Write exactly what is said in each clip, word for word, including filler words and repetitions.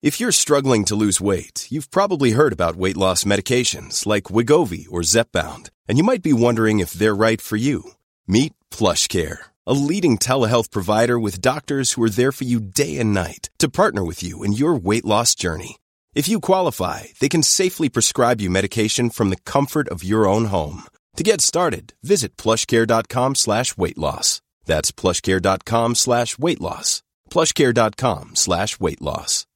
If you're struggling to lose weight, you've probably heard about weight loss medications like Wegovy or Zepbound, and you might be wondering if they're right for you. Meet PlushCare, a leading telehealth provider with doctors who are there for you day and night to partner with you in your weight loss journey. If you qualify, they can safely prescribe you medication from the comfort of your own home. To get started, visit plushcare.com slash weight loss. That's plushcare.com slash weight loss. plushcare.com slash weight loss.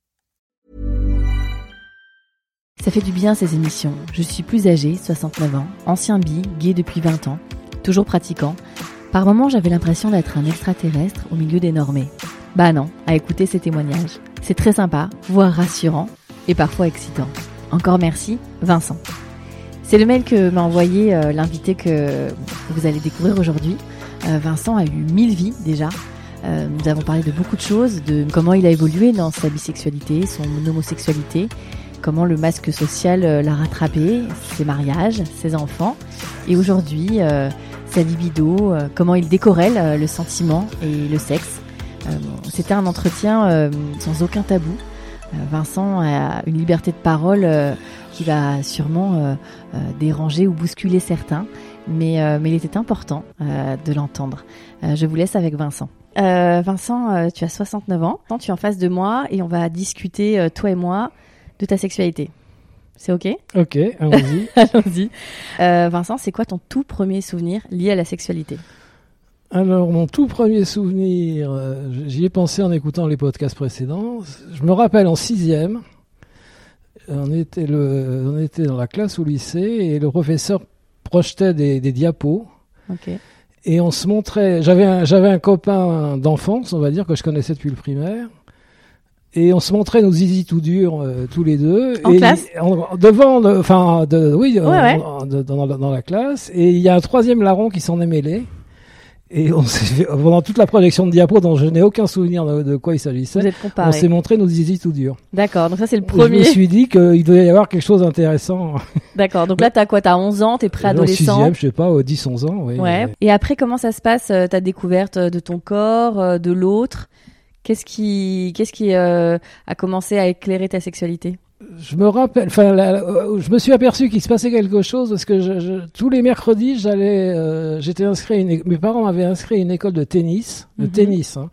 Ça fait du bien ces émissions. Je suis plus âgée, soixante-neuf ans, ancien bi, gay depuis vingt ans, toujours pratiquant. Par moments, j'avais l'impression d'être un extraterrestre au milieu des normés. Bah non, à écouter ces témoignages. C'est très sympa, voire rassurant, et parfois excitant. Encore merci, Vincent. C'est le mail que m'a envoyé euh, l'invité que vous allez découvrir aujourd'hui. Euh, Vincent a eu mille vies déjà. Euh, nous avons parlé de beaucoup de choses, de comment il a évolué dans sa bisexualité, son homosexualité, comment le masque social euh, l'a rattrapé, ses mariages, ses enfants, et aujourd'hui euh, sa libido, euh, comment il décorrèle euh, le sentiment et le sexe. Euh, c'était un entretien euh, sans aucun tabou. Euh, Vincent a une liberté de parole euh, qui va sûrement euh, euh, déranger ou bousculer certains, mais, euh, mais il était important euh, de l'entendre. Euh, je vous laisse avec Vincent. Euh, Vincent, euh, tu as soixante-neuf ans, tu es en face de moi et on va discuter, euh, toi et moi, de ta sexualité. C'est ok ? Ok, allons-y. Allons-y. Euh, Vincent, c'est quoi ton tout premier souvenir lié à la sexualité ? Alors, mon tout premier souvenir, euh, j'y ai pensé en écoutant les podcasts précédents. Je me rappelle en sixième, on était, le, on était dans la classe au lycée et le professeur projetait des, des diapos. Ok. Et on se montrait. J'avais un, j'avais un copain d'enfance, on va dire, que je connaissais depuis le primaire. Et on se montrait nos zizi tout durs, euh, tous les deux. En et classe en, devant, enfin, de, de, oui, ouais, en, ouais. En, de, dans, dans la classe. Et il y a un troisième larron qui s'en est mêlé. Et on s'est fait, pendant toute la projection de diapo, dont je n'ai aucun souvenir de, de quoi il s'agissait, vous êtes comparés. On s'est montré nos zizi tout durs. D'accord, donc ça c'est le premier. Et je me suis dit qu'il devait y avoir quelque chose d'intéressant. D'accord, donc là t'as quoi ? T'as onze ans, t'es préadolescent. En sixième, je sais pas, dix onze ans, oui. Ouais. Mais... Et après, comment ça se passe, euh, ta découverte de ton corps, euh, de l'autre ? Qu'est-ce qui, qu'est-ce qui euh, a commencé à éclairer ta sexualité ? Je me rappelle, enfin, la, je me suis aperçu qu'il se passait quelque chose parce que je, je, tous les mercredis, j'allais, euh, j'étais inscrit, à une, mes parents m'avaient inscrit à une école de tennis, de mm-hmm. tennis, hein.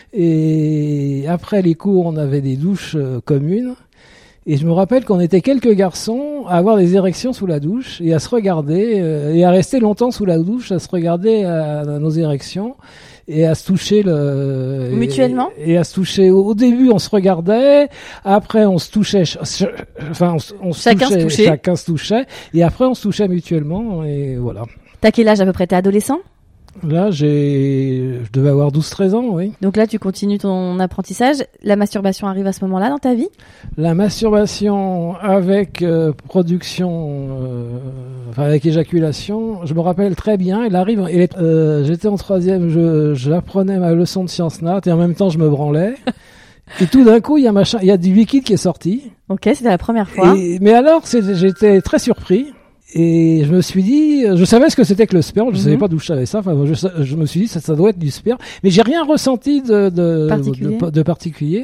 Et après les cours, on avait des douches euh, communes. Et je me rappelle qu'on était quelques garçons à avoir des érections sous la douche et à se regarder euh, et à rester longtemps sous la douche, à se regarder à, à nos érections. Et à se toucher le mutuellement et, et à se toucher au, au début on se regardait, après on se touchait ch- ch- enfin on, on se chacun touchait, se touchait chacun se touchait et après on se touchait mutuellement et voilà. T'as quel âge à peu près ? T'es adolescent ? Là, j'ai je devais avoir douze treize ans, oui. Donc là, tu continues ton apprentissage. La masturbation arrive à ce moment-là dans ta vie ? La masturbation avec euh, production, euh, enfin avec éjaculation, je me rappelle très bien. Elle arrive. Elle est, euh, j'étais en troisième, je j'apprenais ma leçon de sciences nat et en même temps je me branlais. Et tout d'un coup, il y a machin, il y a du liquide qui est sorti. Ok, c'était la première fois. Et, mais alors, c'est, j'étais très surpris. Et je me suis dit, je savais ce que c'était que le sperme, je mm-hmm. savais pas d'où je savais ça. Enfin, je, je me suis dit, ça, ça doit être du sperme, mais j'ai rien ressenti de, de, particulier. de, de particulier.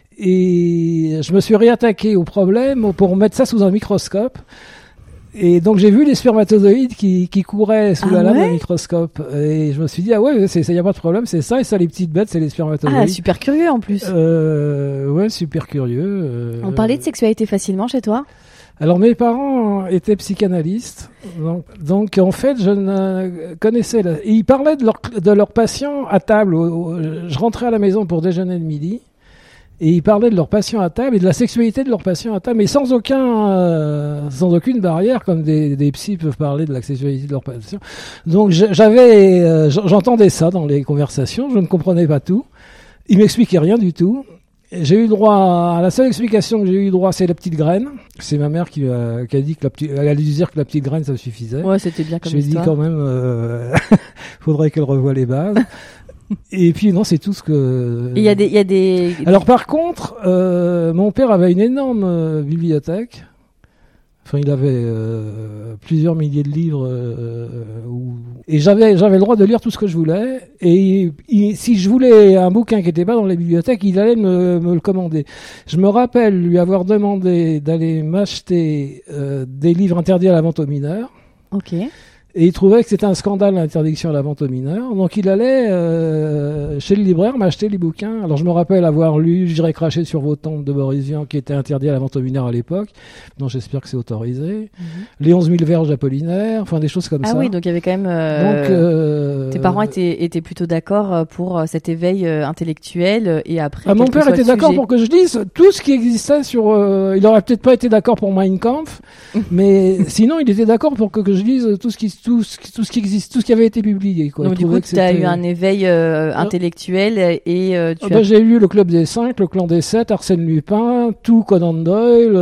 Et je me suis réattaqué au problème pour mettre ça sous un microscope. Et donc j'ai vu les spermatozoïdes qui, qui couraient sous ah la lame ouais d'un microscope. Et je me suis dit, ah ouais, c'est, ça y a pas de problème, c'est ça, et ça, les petites bêtes, c'est les spermatozoïdes. Ah, super curieux en plus. Euh, ouais, super curieux. Euh, On parlait de sexualité facilement chez toi ? Alors mes parents étaient psychanalystes, donc, donc en fait je ne connaissais... La... Ils parlaient de leurs de leurs patients à table. Je rentrais à la maison pour déjeuner le midi, et ils parlaient de leurs patients à table et de la sexualité de leurs patients à table, mais sans aucun, euh, sans aucune barrière, comme des, des psys peuvent parler de la sexualité de leurs patients. Donc j'avais, euh, j'entendais ça dans les conversations, je ne comprenais pas tout. Ils m'expliquaient rien du tout. J'ai eu droit à la seule explication que j'ai eu droit, c'est la petite graine. C'est ma mère qui a, qui a dit que la petite, elle a dû dire que la petite graine ça suffisait. Ouais, c'était bien comme je histoire. Je lui ai dit quand même, euh, faudrait qu'elle revoie les bases. Et puis non, c'est tout ce que. Il y a des, il y a des. Alors par contre, euh, mon père avait une énorme euh, bibliothèque. Enfin, il avait euh, plusieurs milliers de livres. Euh, où... Et j'avais, j'avais le droit de lire tout ce que je voulais. Et il, il, si je voulais un bouquin qui n'était pas dans la bibliothèque, il allait me, me le commander. Je me rappelle lui avoir demandé d'aller m'acheter euh, des livres interdits à la vente aux mineurs. Ok. Et il trouvait que c'était un scandale l'interdiction à la vente aux mineurs. Donc il allait euh, chez le libraire m'acheter les bouquins. Alors je me rappelle avoir lu J'irai cracher sur vos tombes de Boris Vian, qui était interdit à la vente aux mineurs à l'époque. Non, j'espère que c'est autorisé. Mm-hmm. Les onze mille verges d'Apollinaire, enfin des choses comme ah ça. Ah oui, donc il y avait quand même... Euh, donc, euh, tes parents étaient, étaient plutôt d'accord pour cet éveil intellectuel et après... Ah, mon père était d'accord pour que je lise tout ce qui existait sur... Euh, il aurait peut-être pas été d'accord pour Mein Kampf, mais sinon il était d'accord pour que, que je lise tout ce qui... Tout ce, tout ce qui existe, tout ce qui avait été publié. Quoi. Donc du coup, tu as eu un éveil euh, intellectuel et euh, tu ah as... ben, j'ai lu le Club des Cinq, le Clan des Sept, Arsène Lupin, tout Conan Doyle,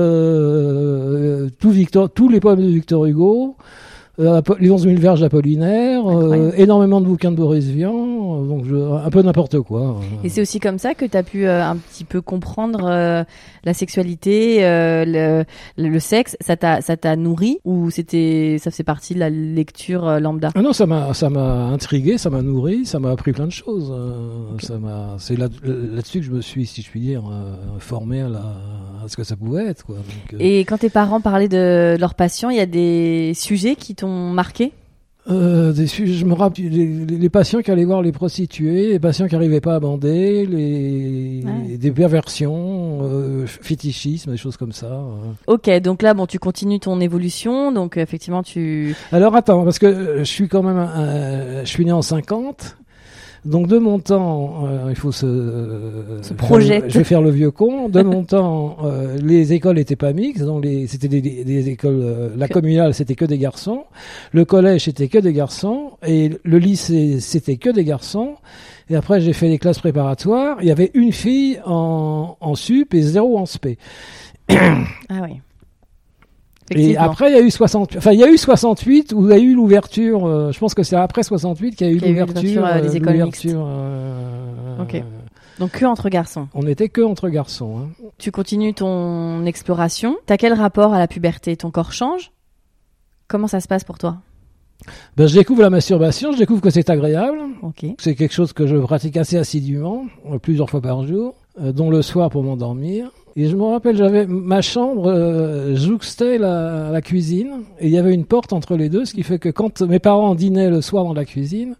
euh, tout Victor, tous les poèmes de Victor Hugo, euh, les onze mille verges d'Apollinaire, euh, énormément de bouquins de Boris Vian, donc je, un peu n'importe quoi. Et c'est aussi comme ça que tu as pu euh, un petit peu comprendre euh, la sexualité, euh, le, le, le sexe, ça t'a, ça t'a nourri ou c'était, ça faisait partie de la lecture euh, lambda? Ah non, ça m'a, ça m'a intrigué, ça m'a nourri, ça m'a appris plein de choses. Euh, okay. Ça m'a, c'est là, là-dessus que je me suis, si je puis dire, euh, formé à, la, à ce que ça pouvait être. Quoi. Donc, euh... Et quand tes parents parlaient de leur passion, il y a des sujets qui t'ont marqué? Euh, des sujets, je me rappelle les, les, les patients qui allaient voir les prostituées, les patients qui n'arrivaient pas à bander, les, ouais. des perversions, euh, fétichisme, des choses comme ça. Euh. Ok, donc là, bon, tu continues ton évolution, donc effectivement, tu. Alors attends, parce que je suis quand même, un, je suis né en cinquante. Donc de mon temps, euh, il faut se, euh, se projeter. Je vais faire le vieux con. De mon temps, euh, les écoles n'étaient pas mixtes. Donc les, c'était des, des, des écoles. Euh, la communale, c'était que des garçons. Le collège, c'était que des garçons. Et le lycée, c'était que des garçons. Et après, j'ai fait les classes préparatoires. Il y avait une fille en, en sup et zéro en spé. Ah oui. Et après, il y a eu soixante, enfin, il y a eu soixante-huit où il y a eu l'ouverture. Euh, je pense que c'est après soixante-huit qu'il y a eu qu'il y a l'ouverture, eu euh, des écoles mixtes. Euh, ok. Donc que entre garçons. On était que entre garçons. Hein. Tu continues ton exploration. T'as quel rapport à la puberté? Ton corps change? Comment ça se passe pour toi? Ben, je découvre la masturbation. Je découvre que c'est agréable. Okay. C'est quelque chose que je pratique assez assidûment, plusieurs fois par jour, euh, dont le soir pour m'endormir. Et je me rappelle, j'avais ma chambre euh, jouxtait la, la cuisine et il y avait une porte entre les deux, ce qui fait que quand mes parents dînaient le soir dans la cuisine,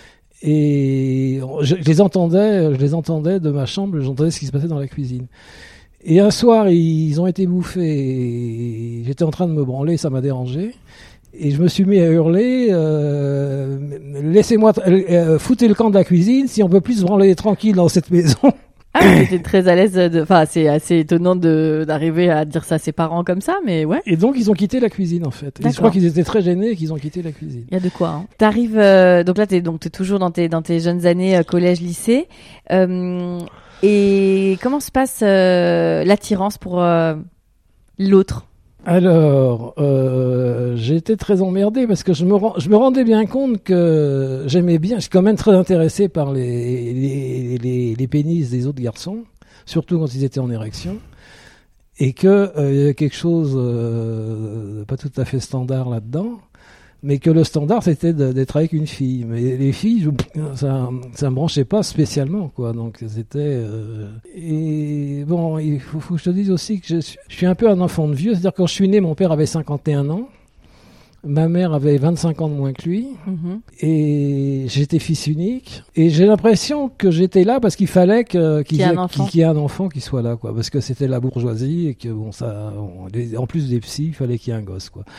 et je, je les entendais, je les entendais de ma chambre, j'entendais ce qui se passait dans la cuisine. Et un soir, ils ont été bouffés. Et j'étais en train de me branler, ça m'a dérangé. Et je me suis mis à hurler, euh, laissez-moi, euh, foutez le camp de la cuisine, si on peut plus se branler tranquille dans cette maison. Ah, j'étais très à l'aise. De... Enfin, c'est assez étonnant de d'arriver à dire ça à ses parents comme ça, mais ouais. Et donc ils ont quitté la cuisine en fait. Et je crois qu'ils étaient très gênés et qu'ils ont quitté la cuisine. Il y a de quoi. Hein. T'arrives euh, donc là, t'es donc t'es toujours dans tes dans tes jeunes années euh, collège, lycée. Euh, et comment se passe euh, l'attirance pour euh, l'autre? Alors, euh, j'ai été très emmerdé parce que je me, rend, je me rendais bien compte que j'aimais bien, je suis quand même très intéressé par les, les, les, les pénis des autres garçons, surtout quand ils étaient en érection, et qu'il euh, y avait quelque chose euh, pas tout à fait standard là-dedans, mais que le standard c'était de, d'être avec une fille. Mais les filles, je, ça, ça me branchait pas spécialement, quoi. Donc c'était euh... et bon, il faut, faut que je te dise aussi que je suis, je suis un peu un enfant de vieux. C'est-à-dire quand je suis né, mon père avait cinquante et un ans, ma mère avait vingt-cinq ans de moins que lui, mm-hmm. et j'étais fils unique. Et j'ai l'impression que j'étais là parce qu'il fallait que, qu'il, qu'il, y ait, qu'il, qu'il y ait un enfant qui soit là, quoi. Parce que c'était la bourgeoisie et que bon, ça, bon, les, en plus des psys, il fallait qu'il y ait un gosse, quoi.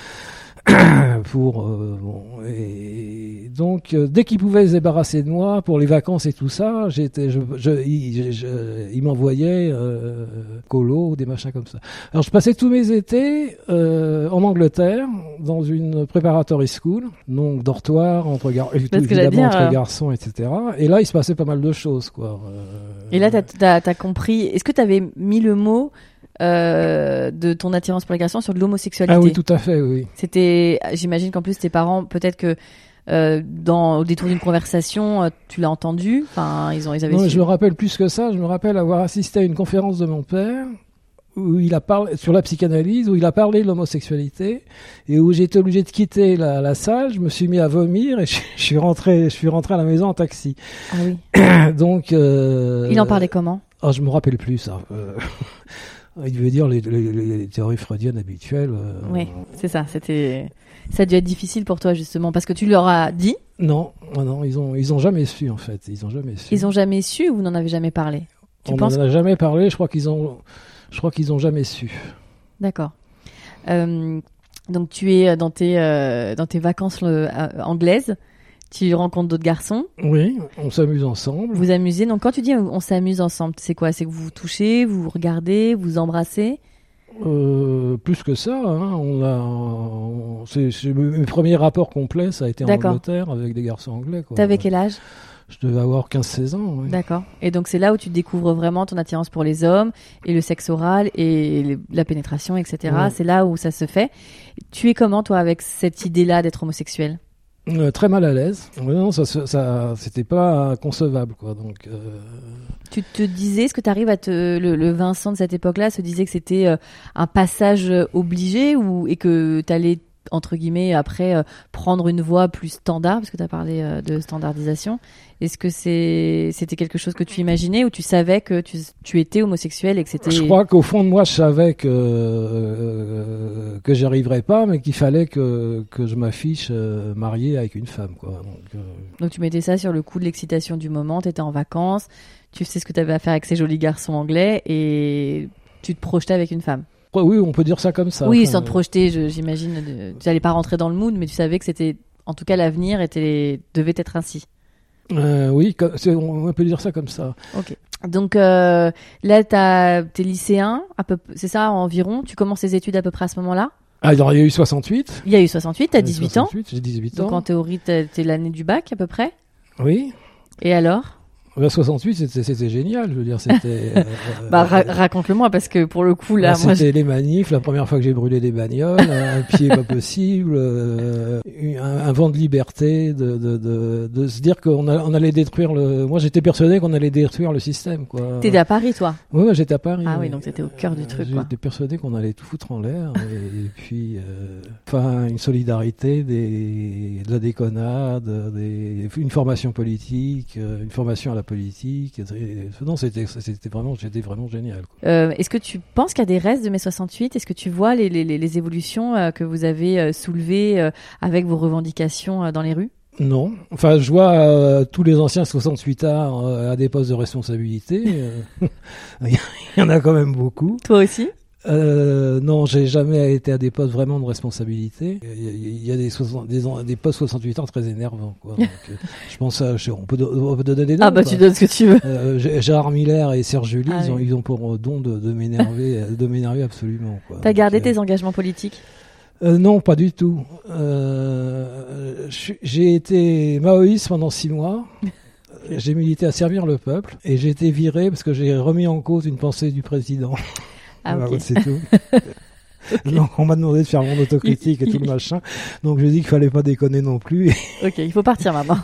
pour euh, bon et donc euh, dès qu'il pouvait se débarrasser de moi pour les vacances et tout ça, j'étais je, je, il, je, je, il m'envoyait euh, colo ou des machins comme ça. Alors je passais tous mes étés euh, en Angleterre dans une preparatory school, donc dortoir entre, gar- évidemment, dire, entre euh... garçons, et cetera. Et là il se passait pas mal de choses, quoi. Euh, et là t'as, t'as, t'as compris. Est-ce que t'avais mis le mot Euh, de ton attirance pour les garçons sur de l'homosexualité? Ah oui, tout à fait, oui. C'était, j'imagine qu'en plus tes parents, peut-être que euh, dans au détour d'une conversation, euh, tu l'as entendu. Enfin, ils ont, ils avaient. Non, su... je me rappelle plus que ça. Je me rappelle avoir assisté à une conférence de mon père où il a parlé sur la psychanalyse, où il a parlé de l'homosexualité et où j'ai été obligé de quitter la, la salle. Je me suis mis à vomir et je, je suis rentré, je suis rentré à la maison en taxi. Ah oui. Donc. Euh, il en parlait comment? Oh, je me rappelle plus ça. Euh, il veut dire les, les, les théories freudiennes habituelles. Euh, oui, c'est ça. C'était, ça a dû être difficile pour toi justement parce que tu leur as dit. Non, non, non, ils ont, ils ont jamais su en fait. Ils ont jamais su. Ils ont jamais su ou vous n'en avez jamais parlé? Tu On penses... n'en a jamais parlé. Je crois qu'ils ont, je crois qu'ils ont jamais su. D'accord. Euh, donc tu es dans tes, euh, dans tes vacances euh, anglaises. Tu rencontres d'autres garçons. Oui, on s'amuse ensemble. Vous amusez. Donc quand tu dis on s'amuse ensemble, c'est quoi? C'est que vous vous touchez, vous vous regardez, vous vous embrassez? Euh, plus que ça, hein. On a, on, c'est, c'est, mes premiers rapports complets, ça a été en D'accord. Angleterre avec des garçons anglais. Quoi. T'avais quel âge? Je devais avoir quinze seize ans. Oui. D'accord. Et donc c'est là où tu découvres vraiment ton attirance pour les hommes et le sexe oral et les, la pénétration, et cetera. Ouais. C'est là où ça se fait. Tu es comment toi avec cette idée-là d'être homosexuel? Euh, très mal à l'aise. Non, ça, ça, c'était pas concevable, quoi. Donc, euh... tu te disais, est-ce que tu arrives à te, le, le Vincent de cette époque-là se disait que c'était euh, un passage obligé ou et que tu allais entre guillemets après euh, prendre une voie plus standard parce que tu as parlé euh, de standardisation. Est-ce que c'est c'était quelque chose que tu imaginais ou tu savais que tu, tu étais homosexuel et que c'était... Je crois qu'au fond de moi je savais que euh, que j'y arriverais pas mais qu'il fallait que que je m'affiche euh, marié avec une femme, quoi. Donc, euh... Donc tu mettais ça sur le coup de l'excitation du moment, tu étais en vacances, tu sais ce que tu avais à faire avec ces jolis garçons anglais et tu te projetais avec une femme. Oui, on peut dire ça comme ça. Oui, enfin, sans te projeter, je, j'imagine. De, tu n'allais pas rentrer dans le mood, mais tu savais que c'était, en tout cas, l'avenir était, devait être ainsi. Euh, oui, c'est, on peut dire ça comme ça. Ok. Donc euh, là, tu es lycéen, à peu, c'est ça, environ. Tu commences tes études à peu près à ce moment-là? Ah, alors, il y a eu soixante-huit. Il y a eu soixante-huit, tu as dix-huit ans. J'ai dix-huit ans. Donc en théorie, tu es l'année du bac à peu près? Oui. Et alors? Ben soixante-huit, c'était, c'était génial, je veux dire, c'était... Euh, bah, ra- raconte-le-moi, parce que pour le coup, là... Ben, moi, c'était je... les manifs, la première fois que j'ai brûlé des bagnoles, un pied pas possible, euh, un, un vent de liberté, de, de, de, de se dire qu'on a, on allait détruire le... Moi, j'étais persuadé qu'on allait détruire le système, quoi. T'étais à Paris, toi? Oui, ouais, j'étais à Paris. Ah oui, donc t'étais au cœur du truc, j'étais quoi. J'étais persuadé qu'on allait tout foutre en l'air, et, et puis... Euh, enfin, une solidarité, des, de la déconnade, des, une formation politique, une formation à la politique... Non, c'était, c'était vraiment, c'était vraiment génial, quoi. Euh, est-ce que tu penses qu'il y a des restes de mai soixante-huit? Est-ce que tu vois les, les, les évolutions euh, que vous avez euh, soulevées euh, avec vos revendications euh, dans les rues? Non. Enfin, je vois euh, tous les anciens soixante-huitards euh, à des postes de responsabilité. Euh, il y en a quand même beaucoup. Toi aussi? Euh, non, j'ai jamais été à des postes vraiment de responsabilité. Il y a, il y a des, soixante, des, des postes soixante-huit ans très énervants, quoi. Donc, euh, je pense à, je, on, peut, on peut donner des noms. Ah bah quoi. Tu donnes ce que tu veux. Euh, Gérard Miller et Serge Julie, ah, ils, ont, oui. ils ont pour don de, de m'énerver, de m'énerver absolument, quoi. T'as gardé Donc, tes euh... engagements politiques? Euh, non, pas du tout. Euh, j'ai été maoïste pendant six mois. J'ai milité à servir le peuple et j'ai été viré parce que j'ai remis en cause une pensée du président. Ah, voilà, okay. C'est tout. Okay. Donc on m'a demandé de faire mon autocritique et tout le machin. Donc j'ai dit qu'il fallait pas déconner non plus. Ok, il faut partir maintenant.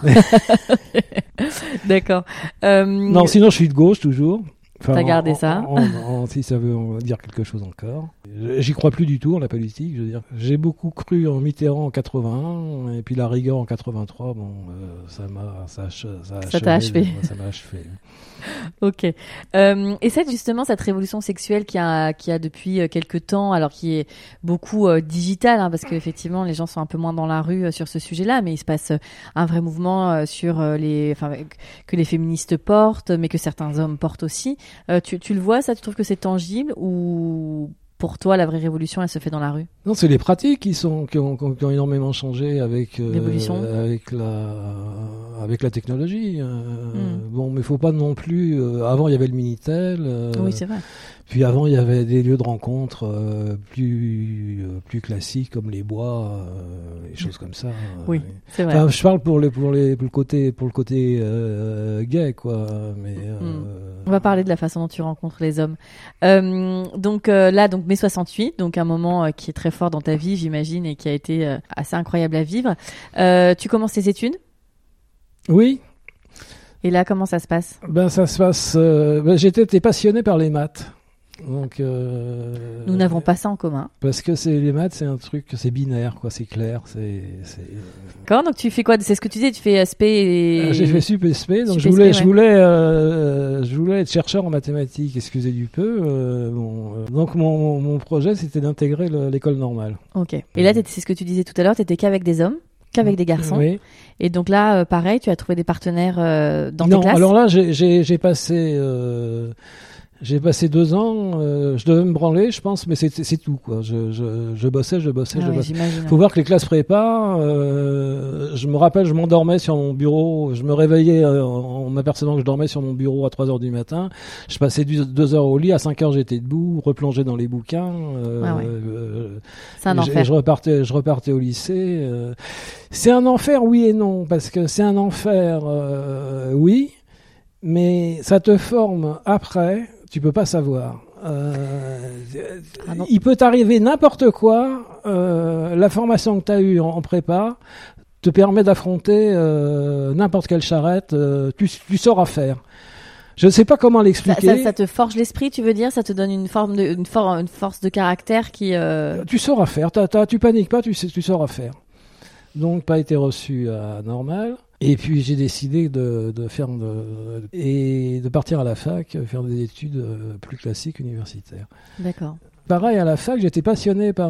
D'accord. Euh... Non, sinon je suis de gauche toujours. Enfin, T'as gardé en, ça en, en, en, si ça veut dire quelque chose encore. J'y crois plus du tout en la politique. Je veux dire, j'ai beaucoup cru en Mitterrand en quatre-vingt-un et puis la rigueur en quatre-vingt-trois. Bon, euh, ça m'a, ça, ça, ça, ça t'a achevé. Ça m'a achevé. Ok. Euh, et cette justement cette révolution sexuelle qui a qui a depuis quelques temps, alors qui est beaucoup euh, digitale, hein, parce qu'effectivement les gens sont un peu moins dans la rue euh, sur ce sujet-là, mais il se passe euh, un vrai mouvement euh, sur euh, les, enfin que les féministes portent, mais que certains hommes portent aussi. Euh, tu, tu le vois, ça? Tu trouves que c'est tangible ou pour toi la vraie révolution elle se fait dans la rue? Non, c'est les pratiques qui sont qui ont, qui ont énormément changé avec euh, avec la avec la technologie. Euh, mm. Bon, mais faut pas non plus. Euh, avant, il y avait le Minitel. Euh, oui, c'est vrai. Puis avant, il y avait des lieux de rencontre euh, plus euh, plus classiques comme les bois, euh, des choses comme ça. Oui, c'est vrai. Enfin, je parle pour les pour les pour le côté pour le côté euh, gay, quoi. Mais euh, mm. On va parler de la façon dont tu rencontres les hommes. Euh, donc euh, là, donc mai soixante-huit, donc un moment euh, qui est très fort dans ta vie, j'imagine, et qui a été euh, assez incroyable à vivre. Euh, tu commences tes études? Oui. Et là, comment ça se passe? Ben ça se passe. Euh, ben, j'étais passionné par les maths. Donc, euh, Nous n'avons pas ça en commun. Parce que c'est, les maths, c'est un truc, c'est binaire, quoi, c'est clair. C'est, c'est... D'accord, donc tu fais quoi? C'est ce que tu disais, tu fais S P et... Euh, j'ai fait Sup S P, donc Sup je voulais, S P, je, ouais. voulais, euh, je voulais être chercheur en mathématiques, excusez du peu. Euh, bon, euh, donc mon, mon projet, c'était d'intégrer le, l'école normale. Ok. Et là, c'est ce que tu disais tout à l'heure, t'étais qu'avec des hommes, qu'avec des garçons. Oui. Et donc là, euh, pareil, tu as trouvé des partenaires euh, dans Non, tes classes? alors là, j'ai, j'ai, j'ai passé... Euh, J'ai passé deux ans, euh, je devais me branler, je pense, mais c'est, c'est tout, quoi. Je, je, je bossais, je bossais, Ah je oui, bossais. j'imagine. Faut voir que les classes prépa, euh, je me rappelle, je m'endormais sur mon bureau, je me réveillais euh, en m'apercevant que je dormais sur mon bureau à trois heures du matin. Je passais du, deux heures au lit, à cinq heures j'étais debout, replongé dans les bouquins. Euh, Ah ouais. euh, C'est un et je- enfer. et je repartais, je repartais au lycée. euh. C'est un enfer, oui et non, parce que c'est un enfer, euh, oui, mais ça te forme après. Tu peux pas savoir. Euh, Ah non. il peut t'arriver n'importe quoi. Euh, la formation que tu as eue en, en prépa te permet d'affronter euh, n'importe quelle charrette. Euh, tu, tu sauras faire. Je ne sais pas comment Ça, l'expliquer. ça, ça te forge l'esprit, tu veux dire? Ça te donne une forme de, une, for- une force de caractère qui... Euh... Tu sauras faire. T'as, t'as, tu paniques pas, tu, sais, tu sauras faire. Donc, pas été reçu à Normal. Et puis, j'ai décidé de, de faire de, et de partir à la fac, faire des études euh, plus classiques universitaires. D'accord. Pareil, à la fac, j'étais passionné par,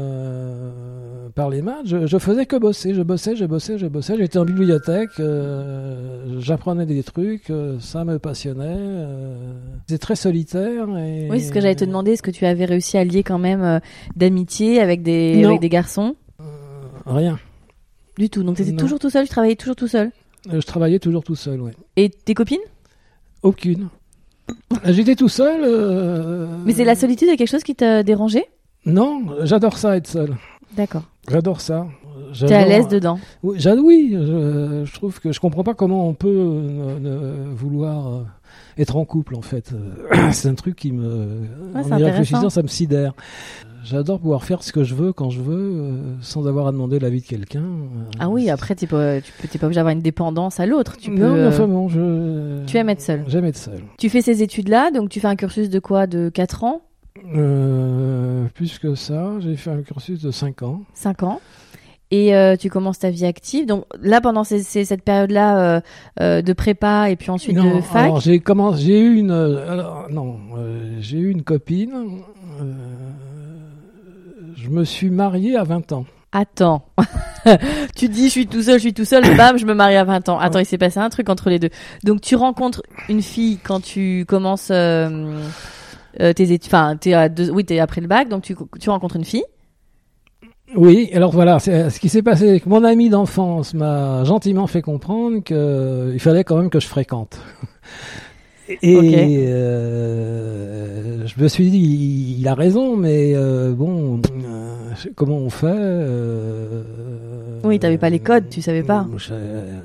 euh, par les maths. Je, je faisais que bosser. Je bossais, je bossais, je bossais. J'étais en bibliothèque. Euh, j'apprenais des trucs. Euh, ça me passionnait. Euh, c'était très solitaire. Et... Oui, c'est ce que j'allais te demander. Est-ce que tu avais réussi à lier quand même euh, d'amitié avec des, Non. avec des garçons? Euh, rien. Du tout. Donc, tu étais Non. toujours tout seul, tu travaillais toujours tout seul. Euh, je travaillais toujours tout seul, ouais. Et tes copines? Aucune. J'étais tout seul. Euh... Mais c'est la solitude est quelque chose qui t'a dérangé? Non, j'adore ça, être seul. D'accord. J'adore ça. T'es à J'adore- l'aise dedans? Oui, j'a- oui je, je trouve que je comprends pas comment on peut ne, ne vouloir euh, être en couple, en fait. Euh, C'est un truc qui me... Ouais, c'est en y intéressant. réfléchissant, ça me sidère. J'adore pouvoir faire ce que je veux quand je veux, euh, sans avoir à demander l'avis de quelqu'un. Euh, Ah oui, après, t'es pas, tu peux, t'es pas obligé d'avoir une dépendance à l'autre. Tu peux. Non, mais euh, enfin bon, je... Tu aimes être seul. J'aime être seul. Tu fais ces études-là, donc tu fais un cursus de quoi? De quatre ans? Euh, plus que ça, j'ai fait un cursus de cinq ans. cinq ans. Et euh, tu commences ta vie active. Donc là, pendant ces, ces- cette période-là euh, euh, de prépa et puis ensuite Non, de fac. alors j'ai commencé, j'ai eu une, euh, alors, non, euh, j'ai eu une copine. euh, je me suis marié à vingt ans. Attends. Tu dis, je suis tout seul, je suis tout seul, bam, je me marie à vingt ans. Attends, il s'est passé un truc entre les deux. Donc tu rencontres une fille quand tu commences euh, euh, tes études. Enfin, t'es à deux, oui, t'es après le bac, donc tu, tu rencontres une fille. Oui, alors voilà, c'est, ce qui s'est passé avec mon ami d'enfance m'a gentiment fait comprendre qu'il fallait quand même que je fréquente. Et Ok. euh, je me suis dit, il, il a raison, mais euh, bon, euh, comment on fait euh, Oui, t'avais pas les codes, tu savais pas. je-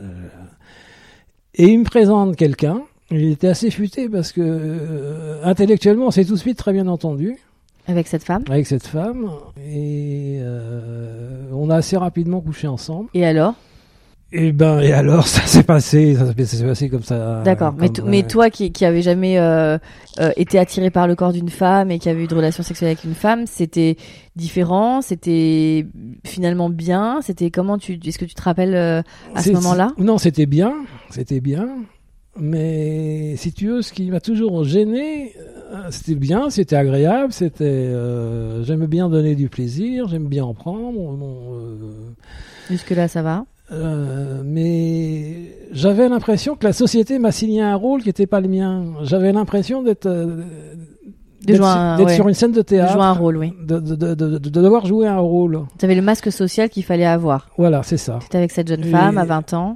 Et il me présente quelqu'un. Il était assez futé parce que euh, intellectuellement, on s'est tout de suite très bien entendu Avec cette femme. avec cette femme et euh, on a assez rapidement couché ensemble. Et alors? Et ben et alors ça s'est passé, ça s'est ça s'est passé comme ça. D'accord. Mais, comme, to- mais euh, toi qui, qui avait jamais euh, euh, été attiré par le corps d'une femme et qui avait eu de relations sexuelles avec une femme, c'était différent, c'était finalement bien, c'était comment tu, est-ce que tu te rappelles euh, à ce c'est- moment-là? Non, c'était bien, c'était bien. Mais si tu veux, ce qui m'a toujours gêné, euh, c'était bien, c'était agréable, c'était. Euh, j'aime bien donner du plaisir, j'aime bien en prendre. Bon, euh, Jusque là, ça va. Euh, mais j'avais l'impression que la société m'a signé un rôle qui n'était pas le mien. J'avais l'impression d'être, euh, d'être, jouer un- d'être ouais. sur une scène de De théâtre, jouer un rôle, oui. de, de, de, de, de devoir jouer un rôle. Tu avais le masque social qu'il fallait avoir. Voilà, c'est ça. C'était avec cette jeune Et- femme à vingt ans.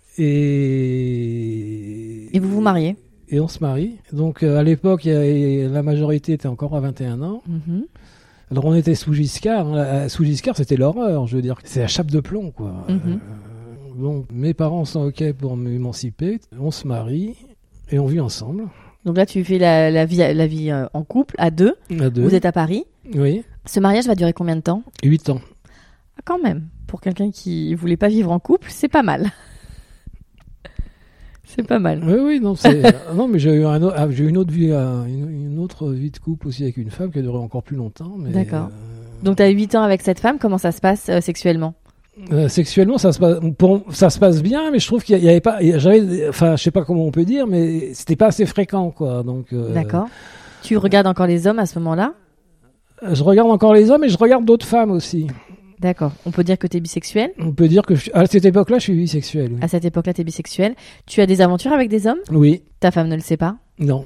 Et, Et vous vous mariez. Et on se marie. Donc euh, à l'époque, il y a- la majorité était encore à vingt et un ans. Mhm. Alors on était sous Giscard. hein. La- Sous Giscard, c'était l'horreur. Je veux dire, c'est la chape de plomb, quoi. Mhm. Euh, donc mes parents sont ok pour m'émanciper. On se marie et on vit ensemble. Donc là, tu fais la, la vie, la vie euh, en couple, à deux. À deux. Vous êtes à Paris. Oui, Ce mariage va durer combien de temps? huit ans. Ah, quand même. Pour quelqu'un qui voulait pas vivre en couple, c'est pas mal. C'est pas mal. Oui, oui, non, c'est... non, mais j'ai eu, un... ah, j'ai eu une, autre vie, euh, une, une autre vie de couple aussi avec une femme qui a duré encore plus longtemps. Mais, D'accord. Euh... Donc, tu as huit ans avec cette femme. Comment ça se passe euh, sexuellement? Euh, sexuellement, ça se passe, pour, ça se passe bien, mais je trouve qu'il y, y avait pas, j'avais, enfin, je sais pas comment on peut dire, mais c'était pas assez fréquent, quoi. Donc. Euh, D'accord. Tu regardes encore les hommes à ce moment-là? Je regarde encore les hommes et je regarde d'autres femmes aussi. D'accord. On peut dire que tu es bisexuel? On peut dire que je, à cette époque-là, je suis bisexuel. Oui. À cette époque-là, tu es bisexuel. Tu as des aventures avec des hommes? Oui. Ta femme ne le sait pas? Non.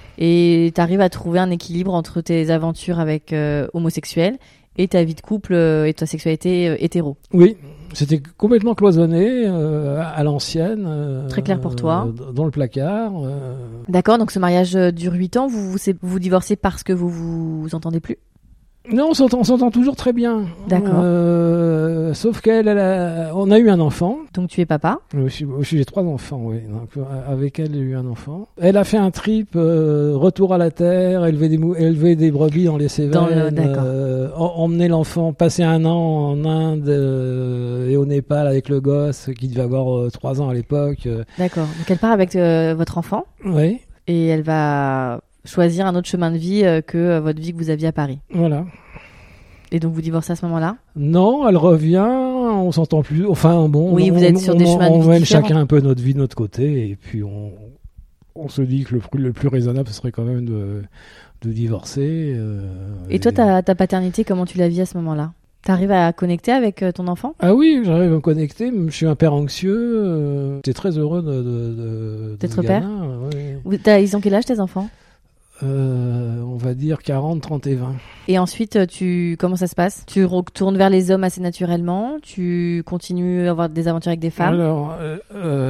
Et tu arrives à trouver un équilibre entre tes aventures avec euh, homosexuels et ta vie de couple euh, et ta sexualité euh, hétéro? Oui. C'était complètement cloisonné, euh, à l'ancienne. Euh, Très clair pour toi. Euh, dans le placard. Euh... D'accord, donc ce mariage dure huit ans. Vous vous, vous divorcez parce que vous vous entendez plus? Non, on s'entend, on s'entend toujours très bien. D'accord. Euh, sauf qu'elle, elle a, on a eu un enfant. Donc tu es papa? Oui, j'ai trois enfants, oui. Donc, avec elle, j'ai eu un enfant. Elle a fait un trip, euh, retour à la terre, élever des, mou- élever des brebis dans les Cévennes, Dans le- d'accord. euh, em- emmener l'enfant, passer un an en Inde euh, et au Népal avec le gosse qui devait avoir euh, trois ans à l'époque. Euh. D'accord. Donc elle part avec euh, votre enfant Oui, et elle va choisir un autre chemin de vie euh, que euh, votre vie que vous aviez à Paris. voilà. Et donc vous divorcez à ce moment-là? Non, elle revient, on s'entend plus. Enfin bon, Oui, on, vous êtes on- sur on- des chemins de on vie mène différents. chacun un peu notre vie de notre côté et puis on, on se dit que le, plus- le plus raisonnable ce serait quand même de, de divorcer. euh, Et toi, ta, ta paternité, comment tu la vis à ce moment-là? T'arrives à connecter avec euh, ton enfant? Ah oui, j'arrive à me connecter. Je suis un père anxieux. Euh, J'étais très heureux de, de, de, de D'être ce père gamin, ouais. Vous- t'as- Ils ont quel âge tes enfants? Euh, on va dire quarante, trente et vingt. Et ensuite, tu comment ça se passe? Tu retournes vers les hommes assez naturellement? Tu continues à avoir des aventures avec des femmes? Alors, euh,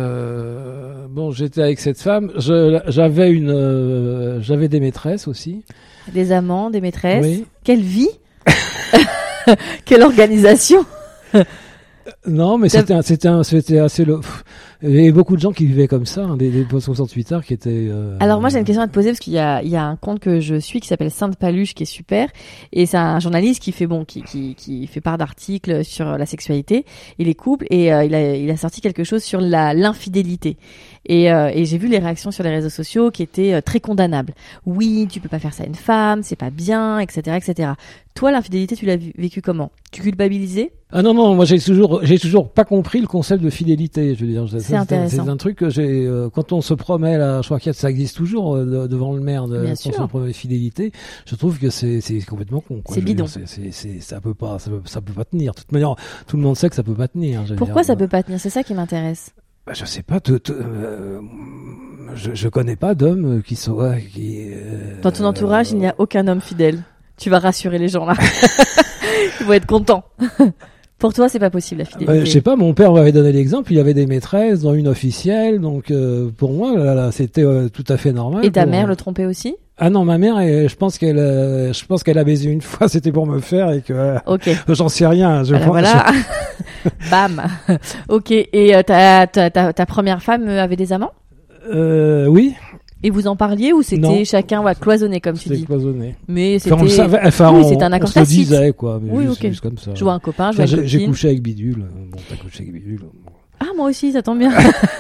euh, bon, j'étais avec cette femme. Je- J'avais une, euh, j'avais des maîtresses aussi. Des amants, des maîtresses? Oui. Quelle vie! Quelle organisation! Non, mais T'as- c'était un- c'était un- c'était assez. lo- pff, Il y avait beaucoup de gens qui vivaient comme ça, hein, des, des post soixante-huit heures qui étaient. euh, Alors moi j'ai une question à te poser parce qu'il y a, il y a un compte que je suis qui s'appelle Sainte Paluche qui est super et c'est un journaliste qui fait bon qui qui, qui fait part d'articles sur la sexualité et les couples et euh, il a il a sorti quelque chose sur la l'infidélité et euh, et j'ai vu les réactions sur les réseaux sociaux qui étaient euh, très condamnables. Oui, tu peux pas faire ça à une femme, c'est pas bien, et cetera, et cetera. Toi l'infidélité tu l'as vu- vécu comment? Tu culpabilisais? Ah non non, moi j'ai toujours j'ai toujours pas compris le concept de fidélité. Je veux dire, C'est intéressant. C'est un truc que j'ai euh, quand on se promet là, je crois que ça existe toujours euh, de- devant le maire de Bien quand sûr. on se promet fidélité. Je trouve que c'est c'est complètement con. quoi. C'est Je veux bidon. dire, c'est c'est c'est- ça peut pas ça peut, ça peut pas tenir. De toute manière, tout le monde sait que ça peut pas tenir. je veux Pourquoi dire. ça peut pas tenir? C'est ça qui m'intéresse. Bah, je sais pas. te- te- euh, je je connais pas d'hommes qui sont qui. euh, Dans ton entourage, il n'y a aucun homme fidèle. Tu vas rassurer les gens là. Ils vont être contents. Pour toi, c'est pas possible la fidélité. Bah, je sais pas, mon père m'avait donné l'exemple, il avait des maîtresses, dont une officielle, donc euh, pour moi, là, là, c'était euh, tout à fait normal. Et ta pour- mère le trompait aussi? Ah non, ma mère, elle, je pense qu'elle, euh, je pense qu'elle a baisé une fois, c'était pour me faire et que euh, Ok. j'en sais rien. Je Voilà, pense- voilà. Bam. Ok. Et euh, ta, ta, ta, ta première femme avait des amants? Euh, oui, Et vous en parliez ou c'était Non. chacun ouais, cloisonné comme tu c'était dis? cloisonné. Mais c'était. Enfin, on le savait, enfin, Oui, on, c'était un on accord se le tacite. disait, quoi. Mais Oui, juste, ok. juste comme ça. Je vois un copain, je Enfin, vois une j'ai, j'ai copine. couché avec Bidule. Bon, t'as couché avec Bidule. Bon. Ah, moi aussi, ça tombe bien.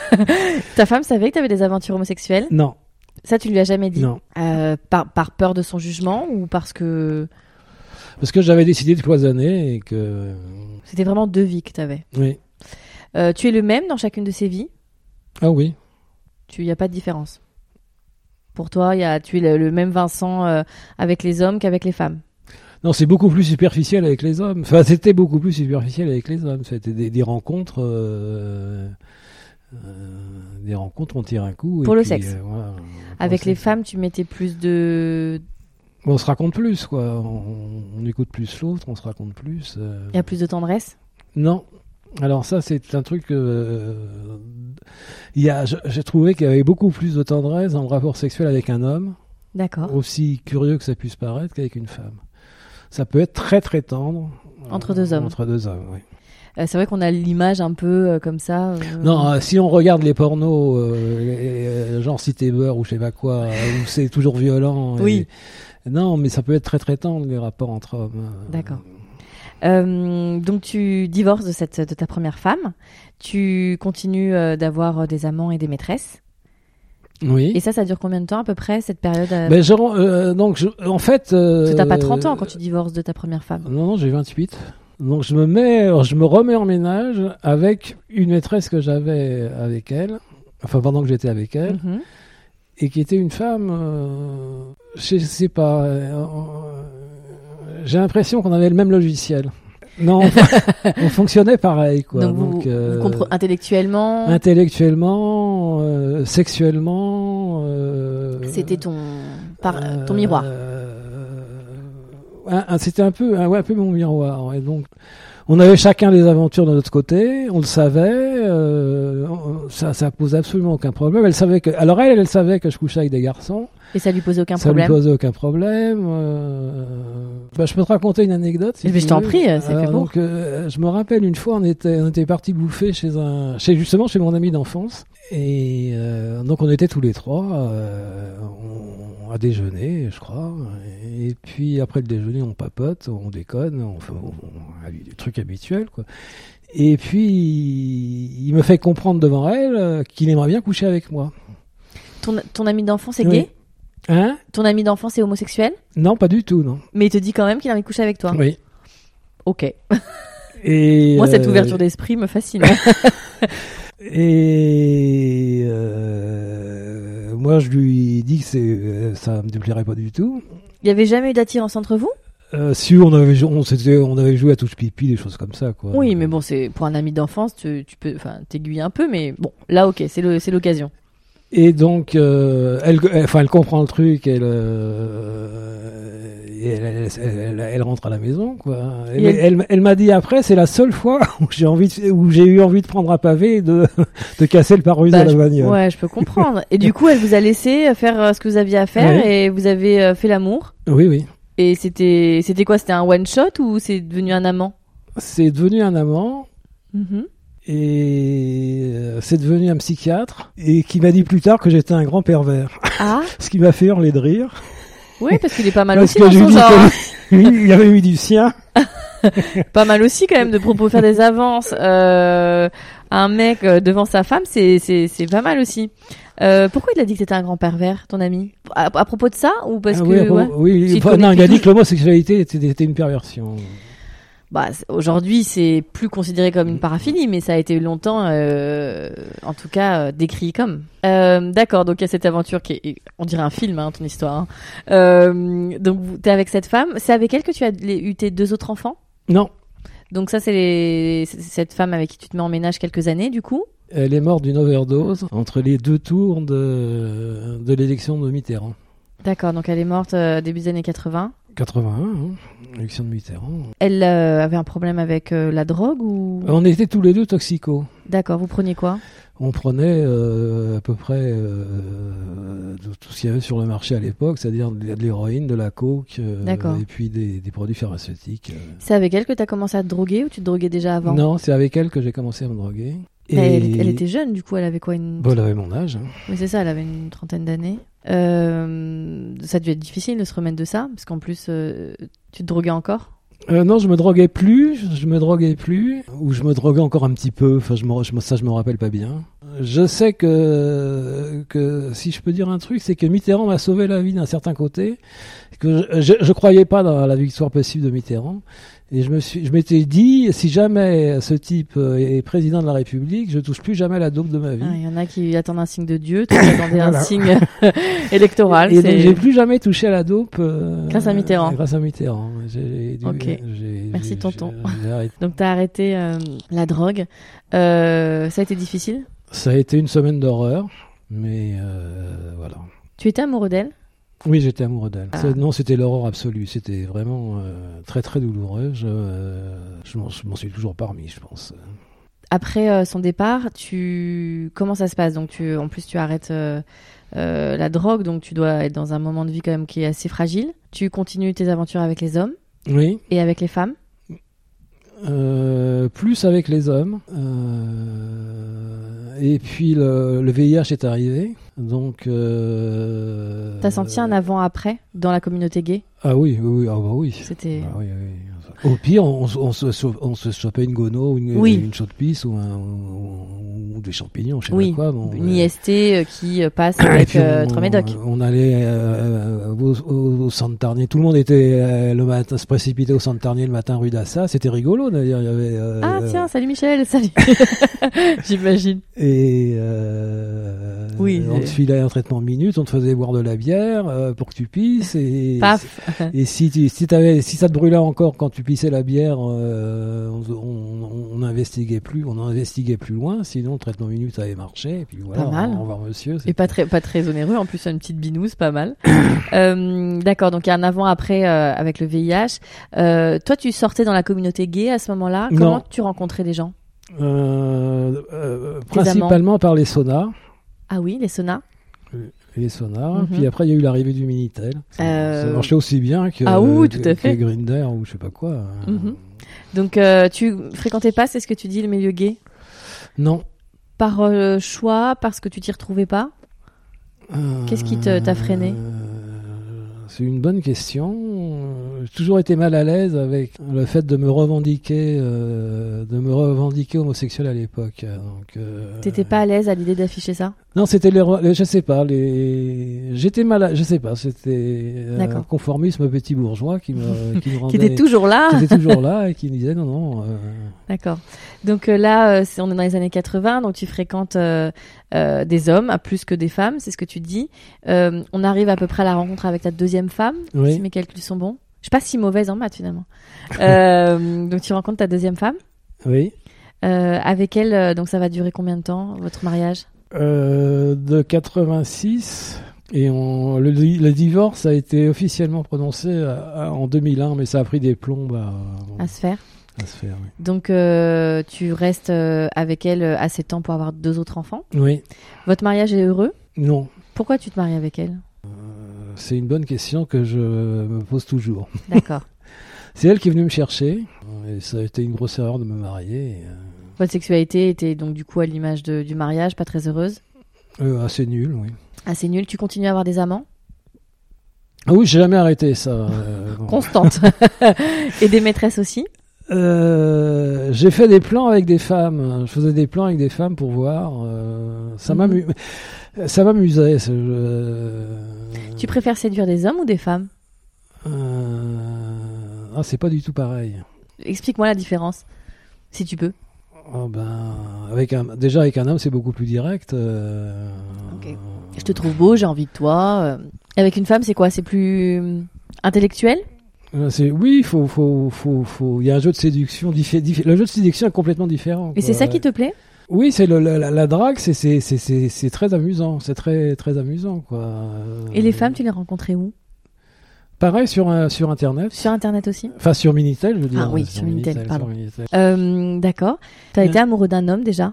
Ta femme savait que t'avais des aventures homosexuelles? Non, Ça, tu lui as jamais dit? non. Euh, par, par peur de son jugement ou parce que Parce que j'avais décidé de cloisonner et que, c'était vraiment deux vies que t'avais? oui. Euh, tu es le même dans chacune de ces vies? Ah oui. Tu y a pas de différence. Pour toi, il y a, tu es le, le même Vincent euh, avec les hommes qu'avec les femmes. Non, c'est beaucoup plus superficiel avec les hommes. Enfin, c'était beaucoup plus superficiel avec les hommes. C'était des, des rencontres, euh, euh, des rencontres, on tire un coup. Pour et le puis, sexe. euh, voilà, Avec pour le les sexe. femmes, tu mettais plus de, Bon, on se raconte plus, quoi. On, on écoute plus l'autre, on se raconte plus. euh. il y a plus de tendresse. Non. Alors ça, c'est un truc. Euh, il y a, je- j'ai trouvé qu'il y avait beaucoup plus de tendresse dans le rapport sexuel avec un homme, D'accord. aussi curieux que ça puisse paraître, qu'avec une femme. Ça peut être très très tendre. Entre deux hommes. Entre deux hommes, oui. Euh, c'est vrai qu'on a l'image un peu euh, comme ça. euh, Non, euh, si on regarde les pornos, euh, les- les- genre Cité Beurre ou je sais pas quoi, euh, où c'est toujours violent. et- Oui. Non, mais ça peut être très très tendre les rapports entre hommes. D'accord. Euh, donc tu divorces de, cette, de ta première femme, tu continues euh, d'avoir euh, des amants et des maîtresses. Oui. Et ça, ça dure combien de temps à peu près, cette période euh... ben, je, euh, donc, je, en fait... Euh, Parce que t'as pas trente ans quand tu divorces de ta première femme. Non, non, j'ai vingt-huit. Donc je me mets, alors, je me remets en ménage avec une maîtresse que j'avais avec elle, enfin pendant que j'étais avec elle, Mm-hmm. et qui était une femme, euh, je sais pas, euh, j'ai l'impression qu'on avait le même logiciel. Non, on fonctionnait pareil, quoi. Donc, Donc vous, euh, vous compre- intellectuellement, intellectuellement, euh, sexuellement. Euh, c'était ton, par, ton miroir. Euh, un, un, c'était un peu, un, ouais, un peu mon miroir. Et donc, on avait chacun des aventures de notre côté, on le savait, euh, ça, ça posait absolument aucun problème. Elle savait que, alors elle, elle savait que je couchais avec des garçons. Et ça lui posait aucun ça problème. Ça lui posait aucun problème. Euh, bah, je peux te raconter une anecdote. Si mais je t'en prie, c'est alors, fait pour. Donc, euh, je me rappelle une fois, on était, on était parti bouffer chez un, chez justement chez mon ami d'enfance, et euh, donc on était tous les trois, euh, on, à déjeuner, je crois, et puis après le déjeuner, on papote, on déconne, on fait on, on, des trucs habituels, quoi. Et puis il me fait comprendre devant elle qu'il aimerait bien coucher avec moi. Ton, ton ami d'enfance est oui. gay? Hein? Ton ami d'enfance est homosexuel? Non, pas du tout, non. Mais il te dit quand même qu'il a envie de coucher avec toi? Oui. Ok. Et moi, cette euh... ouverture d'esprit me fascine. Et euh... moi, je lui dis que c'est... ça me déplairait pas du tout. Il n'y avait jamais eu d'attirance entre vous? Euh, si on avait, on, on avait joué à touche pipi, des choses comme ça, quoi. Oui, mais bon, c'est pour un ami d'enfance, tu, tu peux, enfin, t'aiguiller un peu, mais bon, là, ok, c'est le, c'est l'occasion. Et donc, euh, elle, enfin, elle, elle comprend le truc, elle, euh, elle, elle, elle, elle rentre à la maison, quoi. Elle, elle, elle, elle m'a dit après, c'est la seule fois où j'ai envie, de, où j'ai eu envie de prendre un pavé et de, de casser le pare-brise bah, de la bagnole. Ouais, je peux comprendre. Et du coup, elle vous a laissé faire ce que vous aviez à faire, oui. Et vous avez fait l'amour. Oui, oui. Et c'était, c'était quoi? C'était un one shot ou c'est devenu un amant? C'est devenu un amant. Mm-hmm. Et c'est devenu un psychiatre et qui m'a dit plus tard que j'étais un grand pervers. Ah. Ce qui m'a fait hurler de rire. Oui, parce qu'il est pas mal parce aussi que dans je son dis genre. Que lui, il avait eu du sien. Pas mal aussi quand même de propos faire des avances euh, à un mec devant sa femme, c'est c'est c'est pas mal aussi. Euh, pourquoi il a dit que t'étais un grand pervers, ton ami? à, à propos de ça ou parce ah, que oui, ouais, oui, si non, il a dit que l'homosexualité était, était une perversion. Bah, aujourd'hui, c'est plus considéré comme une paraphilie, mais ça a été longtemps, euh, en tout cas, euh, décrit comme. Euh, d'accord, donc il y a cette aventure qui est, on dirait un film, hein, ton histoire. Hein. Euh, donc, t'es avec cette femme. C'est avec elle que tu as eu tes deux autres enfants? Non. Donc ça, c'est, les, c'est cette femme avec qui tu te mets en ménage quelques années, du coup? Elle est morte d'une overdose entre les deux tours de, de l'élection de Mitterrand. D'accord, donc elle est morte euh, début des années quatre-vingts. quatre-vingt-un, hein, l'élection de Mitterrand. Elle euh, avait un problème avec euh, la drogue ou... On était tous les deux toxicos. D'accord, vous preniez quoi? On prenait euh, à peu près euh, tout ce qu'il y avait sur le marché à l'époque, c'est-à-dire de l'héroïne, de la coke, euh, et puis des, des produits pharmaceutiques. Euh. C'est avec elle que tu as commencé à te droguer ou tu te droguais déjà avant? Non, c'est avec elle que j'ai commencé à me droguer. Et elle, elle était jeune, du coup, elle avait quoi une... Bon, elle avait mon âge. Hein. Oui, c'est ça, elle avait une trentaine d'années. Euh, ça a dû être difficile de se remettre de ça, parce qu'en plus, euh, tu te droguais encore? Euh, non, je me droguais plus, je me droguais plus, ou je me droguais encore un petit peu, enfin, je me, je, ça je me rappelle pas bien. Je sais que, que, si je peux dire un truc, c'est que Mitterrand m'a sauvé la vie d'un certain côté, que je, je, je croyais pas dans la victoire possible de Mitterrand, et je me suis, je m'étais dit, si jamais ce type est président de la République, je touche plus jamais la dope de ma vie. Il ah, y en a qui attendent un signe de Dieu, toi t'attendais un signe électoral. Et c'est... donc j'ai plus jamais touché à la dope. Euh, grâce à Mitterrand. Grâce à Mitterrand. J'ai, ok. J'ai, Merci j'ai, tonton. J'ai, j'ai arrêté. Donc t'as arrêté euh, la drogue. Euh, ça a été difficile? Ça a été une semaine d'horreur, mais euh, voilà. Tu étais amoureux d'elle? Oui, j'étais amoureux d'elle. Ah. Non, c'était l'horreur absolue. C'était vraiment euh, très très douloureux. Je, euh, je, m'en, je m'en suis toujours pas remis, je pense. Après euh, son départ, tu comment ça se passe? Donc tu, en plus, tu arrêtes euh, euh, la drogue, donc tu dois être dans un moment de vie quand même qui est assez fragile. Tu continues tes aventures avec les hommes? Oui. Et avec les femmes? Euh, plus avec les hommes. Euh, et puis le, le V I H est arrivé. Donc. Euh, T'as senti un avant-après dans la communauté gay? Ah oui, oui, oui, ah bah oui. C'était. Ah oui, oui. Au pire, on, on, se, on se chopait une gono, une, oui. une chaude pisse ou, un, ou, ou des champignons, je sais oui. pas quoi. Bon, une euh... I S T qui passe avec euh, trois médocs. On allait euh, au, au, au centre Tarnier. Tout le monde était euh, le matin, se précipitait au centre Tarnier le matin rue d'Assas. C'était rigolo d'ailleurs. Il y avait. Euh, ah tiens, salut Michel, salut. J'imagine. Et euh, oui. On te filait un traitement de minutes, on te faisait boire de la bière euh, pour que tu pisses. Et, paf. Et si tu, si t'avais, si ça te brûlait encore quand tu pissais la bière, euh, on, on, on investiguait plus, on investiguait plus loin. Sinon, le traitement minutes avait marché. Et puis voilà. Pas mal. Au revoir, monsieur. Et pas très, pas très onéreux. En plus, une petite binouse, pas mal. euh, d'accord. Donc, il y a un avant-après euh, avec le V I H. Euh, toi, tu sortais dans la communauté gay à ce moment-là. Non. Comment tu rencontrais des gens? euh, euh, Principalement par les saunas. Ah oui, les saunas. Les saunas. Mm-hmm. Puis après, il y a eu l'arrivée du Minitel. Ça, euh... ça marchait aussi bien que, ah oui, que, tout à fait. que Grindr ou je sais pas quoi. Mm-hmm. Donc, euh, tu fréquentais pas, c'est ce que tu dis, le milieu gay? Non. Par euh, choix, parce que tu t'y retrouvais pas? euh... Qu'est-ce qui te, t'a freiné? C'est une bonne question. J'ai toujours été mal à l'aise avec le fait de me revendiquer, euh, de me revendiquer homosexuel à l'époque. Donc, euh, t'étais pas à l'aise à l'idée d'afficher ça? Non, c'était les, les, je sais pas, les, j'étais mal, à, je sais pas, c'était un conformisme petit bourgeois qui me, qui me rendait, qui était toujours là, qui était toujours là et qui me disait non, non. Euh... D'accord. Donc euh, là, euh, c'est, on est dans les années quatre-vingts, donc tu fréquentes euh, euh, des hommes, à plus que des femmes, c'est ce que tu dis. Euh, on arrive à peu près à la rencontre avec ta deuxième femme, oui. Si mes calculs sont bons. Je suis pas si mauvaise en maths finalement. euh, donc tu rencontres ta deuxième femme. Oui. Euh, avec elle, euh, donc ça va durer combien de temps, votre mariage? euh, De quatre-vingt-six. Et on, le, le divorce a été officiellement prononcé à, à, en deux mille un, mais ça a pris des plombes à, à se faire. À se faire, oui. Donc euh, tu restes euh, avec elle assez de temps pour avoir deux autres enfants. Oui. Votre mariage est heureux? Non. Pourquoi tu te maries avec elle? euh, C'est une bonne question que je me pose toujours. D'accord. C'est elle qui est venue me chercher, et ça a été une grosse erreur de me marier. Et, euh... Votre sexualité était donc du coup à l'image de, du mariage, pas très heureuse? euh, Assez nulle, oui. Assez nulle. Tu continues à avoir des amants? Ah oui, j'ai jamais arrêté ça. Euh, bon. Constante. Et des maîtresses aussi? Euh, j'ai fait des plans avec des femmes. Je faisais des plans avec des femmes pour voir. Euh, ça mmh. m'amu... ça m'amusait. Ce jeu. Tu préfères séduire des hommes ou des femmes? euh... Ah, c'est pas du tout pareil. Explique-moi la différence, si tu peux. Oh ben, avec un... déjà avec un homme, c'est beaucoup plus direct. Euh... Okay. Je te trouve beau, j'ai envie de toi. Avec une femme, c'est quoi? C'est plus intellectuel? C'est, oui, faut, faut, faut, faut. Il y a un jeu de séduction différent. Le jeu de séduction est complètement différent. Et c'est ça qui te plaît? Oui, c'est le, la, la drague, c'est, c'est, c'est, c'est, c'est très amusant. C'est très, très amusant, quoi. Et les femmes, tu les rencontrais où? Pareil sur euh, sur internet. Sur internet aussi? Enfin sur Minitel, je veux dire. Ah oui, sur, sur Minitel, Minitel pardon. Sur Minitel. Euh, d'accord. T'as euh, été amoureux d'un homme déjà?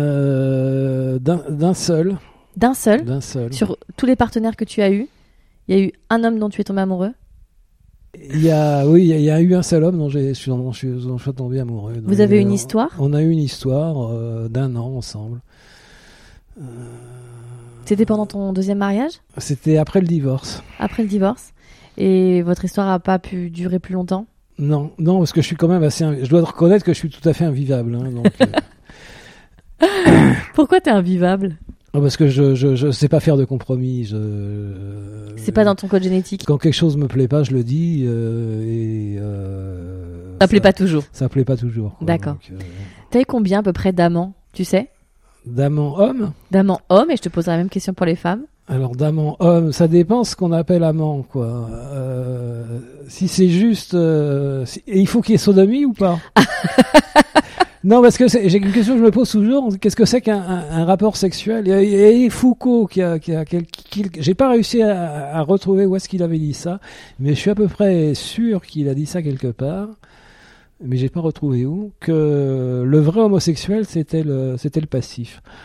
euh, d'un, d'un seul. D'un seul? D'un seul. Sur tous les partenaires que tu as eus, il y a eu un homme dont tu es tombé amoureux? Il y a, oui, il y, a, il y a eu un seul homme dont, j'ai, dont, je, dont je suis tombé amoureux. Donc, vous avez euh, une histoire? On a eu une histoire euh, d'un an ensemble. Euh... C'était pendant ton deuxième mariage? C'était après le divorce. Après le divorce. Et votre histoire n'a pas pu durer plus longtemps? Non, non, parce que je suis quand même assez... Inv... Je dois reconnaître que je suis tout à fait invivable. Hein, donc, euh... Pourquoi t'es invivable? Parce que je, je, je sais pas faire de compromis. Je... C'est pas dans ton code génétique. Quand quelque chose me plaît pas, je le dis. Euh, et euh, ça, ça plaît pas toujours. Ça plaît pas toujours. Quoi. D'accord. Donc, euh... T'as eu combien à peu près d'amants, tu sais? D'amants hommes? D'amants hommes, et je te poserai la même question pour les femmes. Alors d'amants hommes, ça dépend ce qu'on appelle amant, quoi. Euh, si c'est juste, euh, si... et il faut qu'il y ait sodomie ou pas? Non, parce que c'est, j'ai une question que je me pose toujours. Qu'est-ce que c'est qu'un un, un rapport sexuel? Il y a, il y a Foucault qui a, qui a, qui, qui, j'ai pas réussi à, à retrouver où est-ce qu'il avait dit ça, mais je suis à peu près sûr qu'il a dit ça quelque part, mais j'ai pas retrouvé où. Que le vrai homosexuel, c'était le, c'était le passif.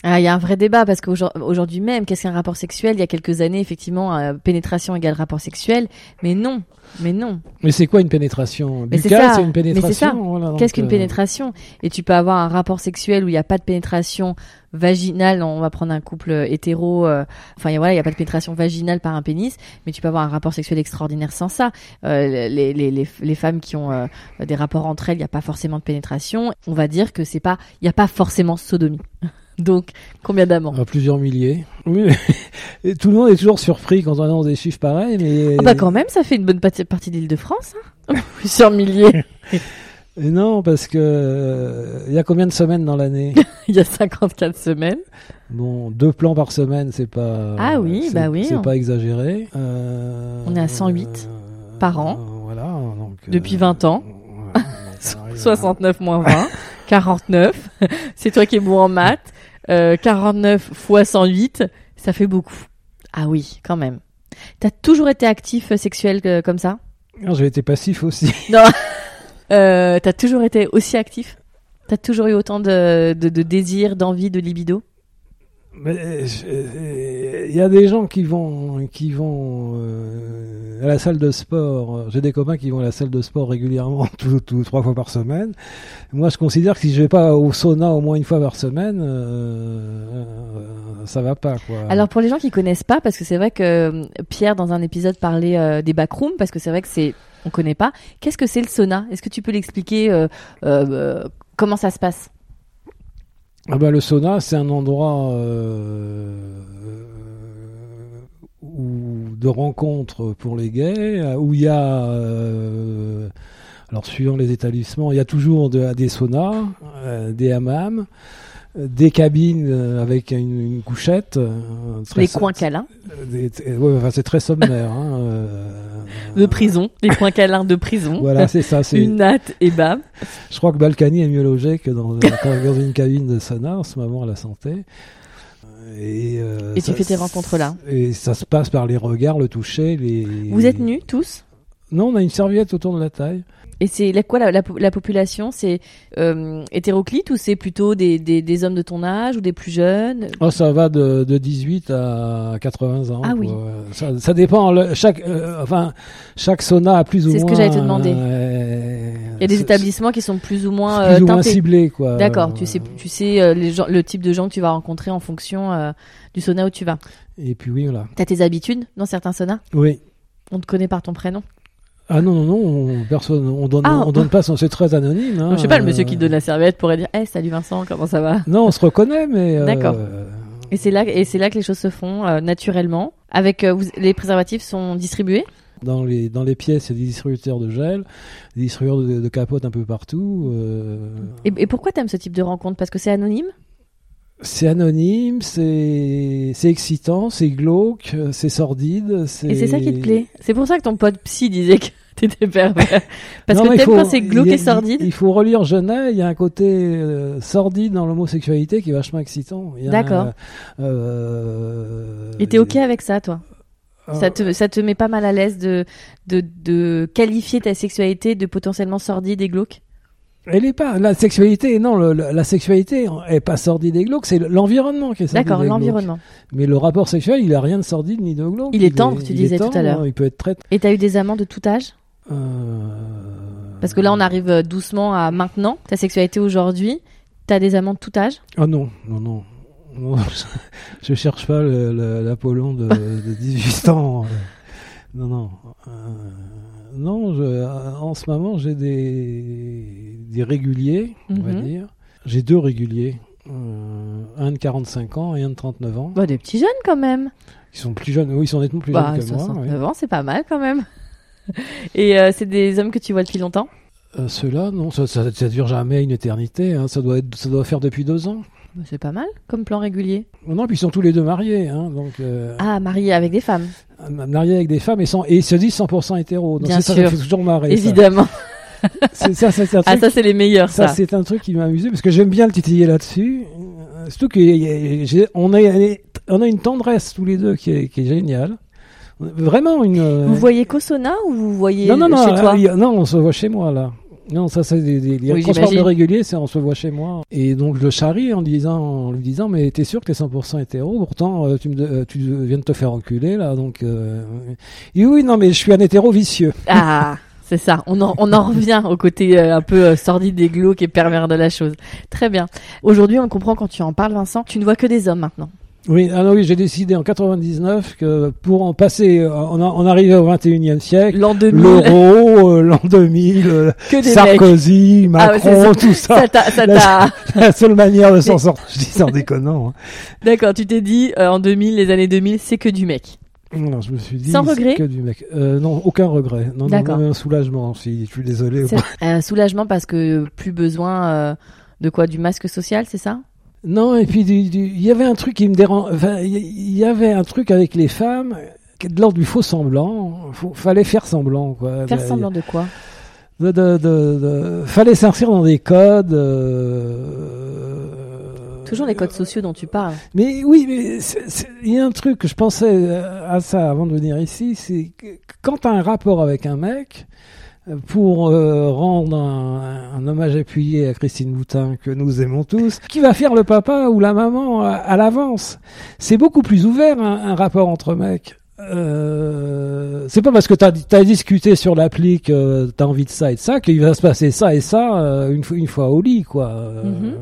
Ah, il y a un vrai débat parce qu'aujourd'hui même, qu'est-ce qu'un rapport sexuel ? Il y a quelques années, effectivement, euh, pénétration égale rapport sexuel, mais non, mais non. Mais c'est quoi une pénétration ? Mais c'est Buccale, ça. c'est une pénétration. Mais c'est ça. Voilà, donc, Qu'est-ce qu'une euh, pénétration ? Et tu peux avoir un rapport sexuel où il n'y a pas de pénétration vaginale. On va prendre un couple hétéro. Euh, enfin, y a, voilà, il n'y a pas de pénétration vaginale par un pénis, mais tu peux avoir un rapport sexuel extraordinaire sans ça. Euh, les, les, les, les femmes qui ont euh, des rapports entre elles, il n'y a pas forcément de pénétration. On va dire que c'est pas, il n'y a pas forcément sodomie. Donc, combien d'amants ? À plusieurs milliers. Oui, et tout le monde est toujours surpris quand on annonce des chiffres pareils, mais... Ah bah quand même, ça fait une bonne partie, partie de l'Île-de-France, hein. Plusieurs milliers. Et non, parce que... Il euh, y a combien de semaines dans l'année ? Il y a cinquante-quatre semaines. Bon, deux plans par semaine, c'est pas... Ah oui, c'est, bah oui. C'est on... pas exagéré. Euh, on est à cent huit euh, par an. Euh, voilà, donc... Depuis euh, vingt ans. Voilà, soixante-neuf moins vingt. quarante-neuf. C'est toi qui es bon en maths. Euh, quarante-neuf fois cent huit, ça fait beaucoup. Ah oui, quand même. T'as toujours été actif euh, sexuel euh, comme ça ? Non, j'ai été passif aussi. Non. euh, t'as toujours été aussi actif ? T'as toujours eu autant de, de, de désir, d'envie, de libido ? Mais il y a des gens qui vont qui vont euh, à la salle de sport. J'ai des copains qui vont à la salle de sport régulièrement, tout, tout trois fois par semaine. Moi, je considère que si je vais pas au sauna au moins une fois par semaine, euh, euh, ça va pas, quoi. Alors pour les gens qui connaissent pas, parce que c'est vrai que Pierre dans un épisode parlait euh, des backrooms, parce que c'est vrai que c'est on connaît pas. Qu'est-ce que c'est le sauna ? Est-ce que tu peux l'expliquer euh, euh, comment ça se passe ? Ah bah, le sauna, c'est un endroit euh, où, de rencontre pour les gays, où il y a, euh, alors suivant les établissements, il y a toujours de, des saunas, euh, des hammams, des cabines avec une, une couchette. Euh, les coins câlins. Des, ouais, enfin, c'est très sommaire. Hein, euh, de prison, les coins câlins de prison. Voilà, c'est ça. C'est... Une natte et bam. Je crois que Balkany est mieux logé que dans, dans une cabine de sauna en ce moment à la santé. Et, euh, et ça, tu fais tes rencontres là. Et ça se passe par les regards, le toucher. Les... Vous êtes nus tous ? Non, on a une serviette autour de la taille. Et c'est la, quoi la, la, la population ? C'est euh, hétéroclite ou c'est plutôt des, des, des hommes de ton âge ou des plus jeunes ? Oh, ça va de, de dix-huit à quatre-vingts ans. Ah oui. Ça, ça dépend. Le, chaque, euh, enfin, chaque sauna a plus ou c'est moins. C'est ce que j'allais te demander. Euh, Il y a des établissements qui sont plus ou moins plus euh, ou moins ciblés, quoi. D'accord. Tu sais, tu sais euh, les gens, le type de gens que tu vas rencontrer en fonction euh, du sauna où tu vas. Et puis oui, voilà. T'as tes habitudes dans certains saunas ? Oui. On te connaît par ton prénom ? Ah non, non, non, on, personne, on donne, ah, on, on donne pas son, c'est très anonyme. Hein, je sais pas, le euh... monsieur qui te donne la serviette pourrait dire, hey, salut Vincent, comment ça va ? Non, on se reconnaît, mais. Euh... D'accord. Et c'est là, et c'est là que les choses se font euh, naturellement. Avec, euh, vous, les préservatifs sont distribués ? Dans les, dans les pièces, il y a des distributeurs de gel, des distributeurs de, de capotes un peu partout. Euh... Et, et pourquoi t'aimes ce type de rencontre ? Parce que c'est anonyme ? C'est anonyme, c'est, c'est excitant, c'est glauque, c'est sordide. C'est... Et c'est ça qui te plaît ? C'est pour ça que ton pote psy disait que t'étais pervers. Parce non, que t'aimes faut, quand c'est glauque a, et sordide ? Il, il faut relire Genet, il y a un côté euh, sordide dans l'homosexualité qui est vachement excitant. Il y a D'accord. Un, euh, et t'es ok avec ça, toi ? euh, ça, te, ça te met pas mal à l'aise de, de, de qualifier ta sexualité de potentiellement sordide et glauque ? Elle est pas la sexualité, non, le, le, la sexualité est pas sordide et glauque, c'est l'environnement qui est sordide. D'accord, et l'environnement. Glauque. Mais le rapport sexuel, il a rien de sordide ni de glauque. Il est tendre, est, tu il disais tendre, tout à l'heure. Hein, il peut être très. Et t'as eu des amants de tout âge ? euh... Parce que là, on arrive doucement à maintenant. Ta sexualité aujourd'hui, t'as des amants de tout âge ? Oh non, non, non. non je cherche pas le, le, l'Apollon de, de dix-huit ans. Non, non. Euh... Non, je, en ce moment, j'ai des, des réguliers, on mm-hmm. va dire. J'ai deux réguliers. Euh, un de quarante-cinq ans et un de trente-neuf ans. Bah, des petits jeunes, quand même. Ils sont plus jeunes, oui, ils sont nettement plus bah, jeunes que moi. soixante-neuf oui. ans, c'est pas mal, quand même. Et euh, c'est des hommes que tu vois depuis longtemps ? euh, Ceux-là, non, ça, ça, ça dure jamais une éternité. Hein. Ça, doit être, ça doit faire depuis deux ans. Bah, c'est pas mal, comme plan régulier. Non, puis ils sont tous les deux mariés. Hein, donc, euh... Ah, mariés avec des femmes. Mariés avec des femmes et, sans, et ils se disent cent pour cent hétéros. Donc Bien c'est sûr. Ça, ça fait toujours marrer. Évidemment. c'est, ça, ça, c'est un ah, truc, ça, c'est les meilleurs, ça. Ça, c'est un truc qui m'a amusé parce que j'aime bien le titiller là-dessus. Surtout qu'on a, on a une tendresse tous les deux qui est, qui est géniale. Vraiment une. Vous voyez qu'au sauna ou vous voyez non, non, non, chez toi ? là, non, on se voit chez moi là. Non, ça c'est des, des, des Oui, transports j'imagine. réguliers, c'est on se voit chez moi. Et donc je le charrie en disant, en lui disant, mais t'es sûr que t'es cent pour cent hétéro? Pourtant, euh, tu, me, euh, tu viens de te faire enculer là, donc. Euh... Et oui, non, mais je suis un hétéro vicieux. Ah, c'est ça. On en, on en revient au côté euh, un peu euh, sordide et glauque et pervers de la chose. Très bien. Aujourd'hui, on le comprend quand tu en parles, Vincent. Tu ne vois que des hommes maintenant. Oui, ah non, oui, j'ai décidé en quatre-vingt-dix-neuf que pour en passer, euh, on, a, on arrivait au vingt et unième siècle. L'an deux mille. L'euro, euh, l'an deux mille, euh, Que des Sarkozy, Ah ouais, Macron, c'est tout ça. Ça t'a, ça La, t'a... la seule manière de s'en Mais- sortir, je dis ça en déconnant. Hein. D'accord, tu t'es dit, euh, en deux mille, les années deux mille, c'est que du mec. Non, je me suis dit. Sans c'est regret que du mec. Euh, non, aucun regret. Non, non, D'accord. non, un soulagement. Si, je suis désolé. C'est un soulagement parce que plus besoin euh, de quoi? Du masque social, c'est ça? Non, et puis du- du- il y avait un truc qui me dérange. Enfin, il y, il y avait un truc avec les femmes, qui est de l'ordre du faux semblant. Faut, fallait faire semblant, quoi. Faire De- semblant de quoi? De, de, de, de- fallait s'inscrire dans des codes. euh, Toujours les codes sociaux dont tu parles. Mais oui, mais c'est- c'est- il y a un truc que je pensais à ça avant de venir ici, c'est que quand tu as un rapport avec un mec, pour euh, rendre un, un hommage appuyé à Christine Boutin que nous aimons tous, qui va faire le papa ou la maman à, à l'avance. C'est beaucoup plus ouvert un, un rapport entre mecs. Euh, c'est pas parce que t'as as discuté sur l'appli que t'as envie de ça et de ça qu'il va se passer ça et ça euh, une fois une fois au lit, quoi. Euh, Mhm.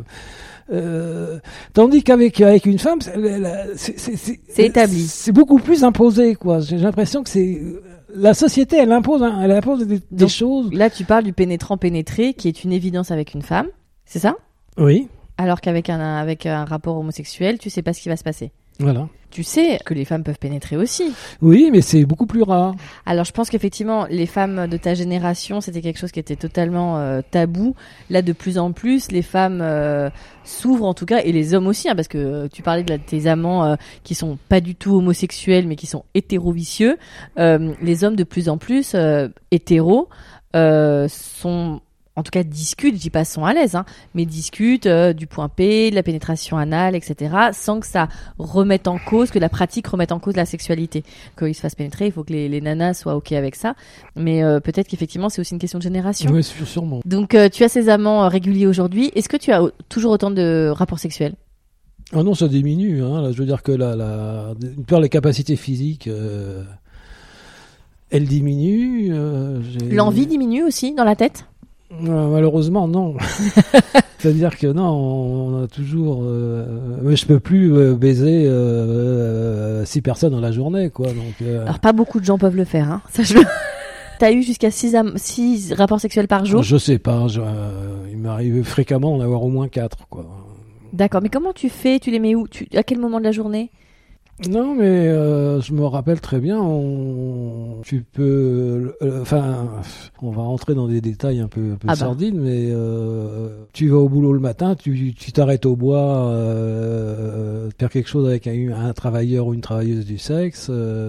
euh, tandis qu'avec avec une femme, c'est c'est- c'est- c'est- C'est établi. c'est beaucoup plus imposé, quoi. J'ai l'impression que c'est la société, elle impose, hein, elle impose des, des Donc, choses. Là, tu parles du pénétrant pénétré, qui est une évidence avec une femme, c'est ça? Oui, Alors qu'avec un, avec un rapport homosexuel, tu sais pas ce qui va se passer. voilà. Tu sais que les femmes peuvent pénétrer aussi. Oui, mais c'est beaucoup plus rare. Alors je pense qu'effectivement, les femmes de ta génération, c'était quelque chose qui était totalement euh, tabou. Là, de plus en plus, les femmes euh, s'ouvrent en tout cas, et les hommes aussi, hein, parce que euh, tu parlais de, la- de tes amants euh, qui sont pas du tout homosexuels, mais qui sont hétérovicieux. Euh, les hommes de plus en plus euh, hétéros euh, sont... En tout cas, discutent, je dis pas sont à l'aise, hein, mais discutent euh, du point P, de la pénétration anale, et cetera, sans que ça remette en cause, que la pratique remette en cause la sexualité. Qu'ils se fassent pénétrer, il faut que les, les nanas soient OK avec ça. Mais euh, peut-être qu'effectivement, c'est aussi une question de génération. Oui, sû- sûrement. Donc, euh, tu as ces amants euh, réguliers aujourd'hui. Est-ce que tu as au- toujours autant de rapports sexuels? Ah non, ça diminue. Hein. Là, je veux dire que la, la, une part les capacités physiques, euh, elles diminuent. Euh, j'ai- L'envie diminue aussi dans la tête? Euh, malheureusement, non. C'est-à-dire que non, on a toujours. Euh, mais je peux plus euh, baiser euh, euh, six personnes dans la journée, quoi. Donc. Euh, Alors, pas beaucoup de gens peuvent le faire, hein. Ça, je... T'as eu jusqu'à six, am- six rapports sexuels par jour? je sais pas. Je, euh, il m'arrive fréquemment d'en avoir au moins quatre, quoi. D'accord, mais comment tu fais? Tu les mets où? Tu... À quel moment de la journée? Non, mais euh, je me rappelle très bien. On, tu peux, euh, enfin, on va rentrer dans des détails un peu, un peu Ah bah. sordides, mais euh, tu vas au boulot le matin, tu tu t'arrêtes au bois, euh, faire quelque chose avec un, un travailleur ou une travailleuse du sexe.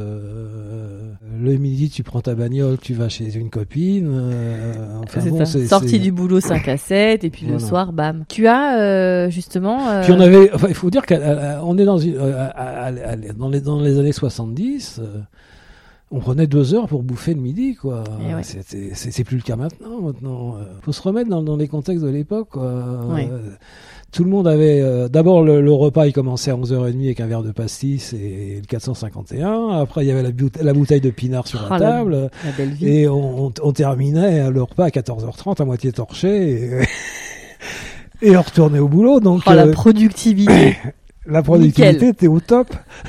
Euh, le midi, tu prends ta bagnole, tu vas chez une copine. Euh, enfin C'est bon, ça. c'est Sortie c'est- du boulot cinq à sept, et puis le Voilà. soir, bam. Tu as, euh, justement... euh, Puis on avait, enfin, il faut dire qu'on est dans, une, euh, à- à- à- dans, les, dans les années soixante-dix, euh, on prenait deux heures pour bouffer le midi, quoi. Et ouais. C'était- C'est c'est plus le cas maintenant. Maintenant, euh, faut se remettre dans, dans les contextes de l'époque, quoi. Ouais. Euh, tout le monde avait, euh, d'abord le, le repas, il commençait à onze heures trente avec un verre de pastis et le quatre cent cinquante et un. Après, il y avait la, boute- la bouteille de pinard sur Oh, la la- table. La belle vie. Et on, on, on terminait le repas à quatorze heures trente à moitié torché. Et, et on retournait au boulot. Donc, Oh, la euh, productivité. la productivité était au top.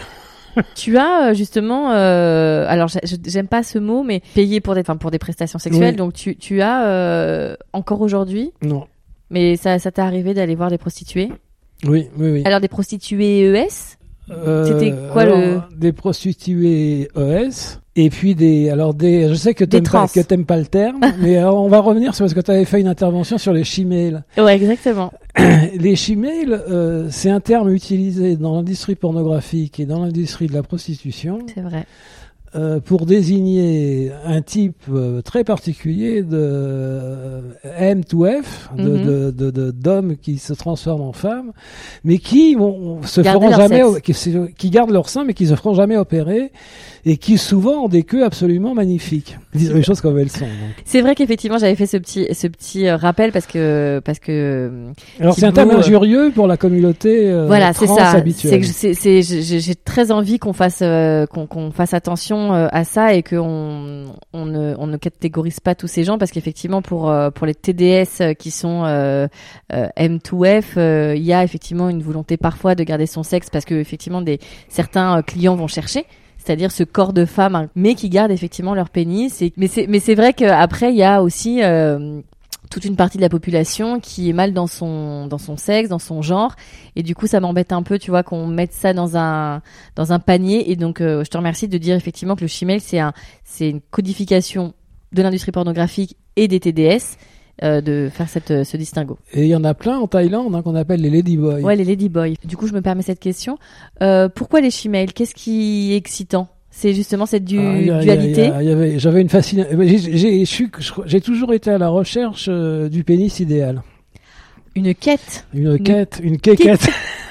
Tu as euh, justement, euh, alors j'ai- je- j'aime pas ce mot, mais payé pour des, enfin, pour des prestations sexuelles. Oui. Donc tu, tu as euh, encore aujourd'hui, Non. mais ça, ça t'est arrivé d'aller voir des prostituées. Oui, oui, oui. Alors des prostituées E S. Euh, c'était quoi alors, le- Des prostituées E S. Et puis des, alors des, je sais que Des t'aimes pas, trans. que t'aimes pas le terme, mais alors on va revenir, c'est parce que tu avais fait une intervention sur les chimales. Ouais, exactement. Les chimales, euh, c'est un terme utilisé dans l'industrie pornographique et dans l'industrie de la prostitution C'est vrai. euh, pour désigner un type euh, très particulier de euh, M deux F, de, Mm-hmm. de, de, de, d'hommes qui se transforment en femmes, mais qui vont, se Garder feront leur jamais, sexe. qui, qui gardent leur sein, mais qui se feront jamais opérer, et qui souvent ont des queues absolument magnifiques. Ils disent les choses comme elles sont. Donc. C'est vrai qu'effectivement, j'avais fait ce petit, ce petit euh, rappel parce que, parce que. euh, Alors c'est un Thibaut, thème euh, injurieux pour la communauté euh, Voilà, c'est trans ça. C'est habituelle. que c'est, c'est, j'ai, j'ai très envie qu'on fasse, euh, qu'on, qu'on fasse attention euh, à ça et qu'on, on ne, on ne catégorise pas tous ces gens parce qu'effectivement pour, euh, pour les T D S euh, qui sont euh, euh, M deux F, euh, il y a effectivement une volonté parfois de garder son sexe parce que effectivement des certains euh, clients vont chercher. C'est-à-dire ce corps de femme, hein, mais qui gardent effectivement leur pénis. Et, mais c'est, mais c'est vrai qu'après il y a aussi euh, toute une partie de la population qui est mal dans son dans son sexe, dans son genre, et du coup ça m'embête un peu, tu vois, qu'on mette ça dans un dans un panier. Et donc euh, je te remercie de dire effectivement que le shemale c'est un c'est une codification de l'industrie pornographique et des T D S. Euh, de faire cette, ce distinguo. Et il y en a plein en Thaïlande hein, qu'on appelle les ladyboys. Ouais, les ladyboys. Du coup, je me permets cette question. Euh, pourquoi les shemales ? Qu'est-ce qui est excitant ? C'est justement cette du- Ah, y a- dualité. y a- y avait, j'avais une fascination. J'ai, j'ai, je suis- j'ai toujours été à la recherche euh, du pénis idéal. Une quête. Une Une quête, une quéquette.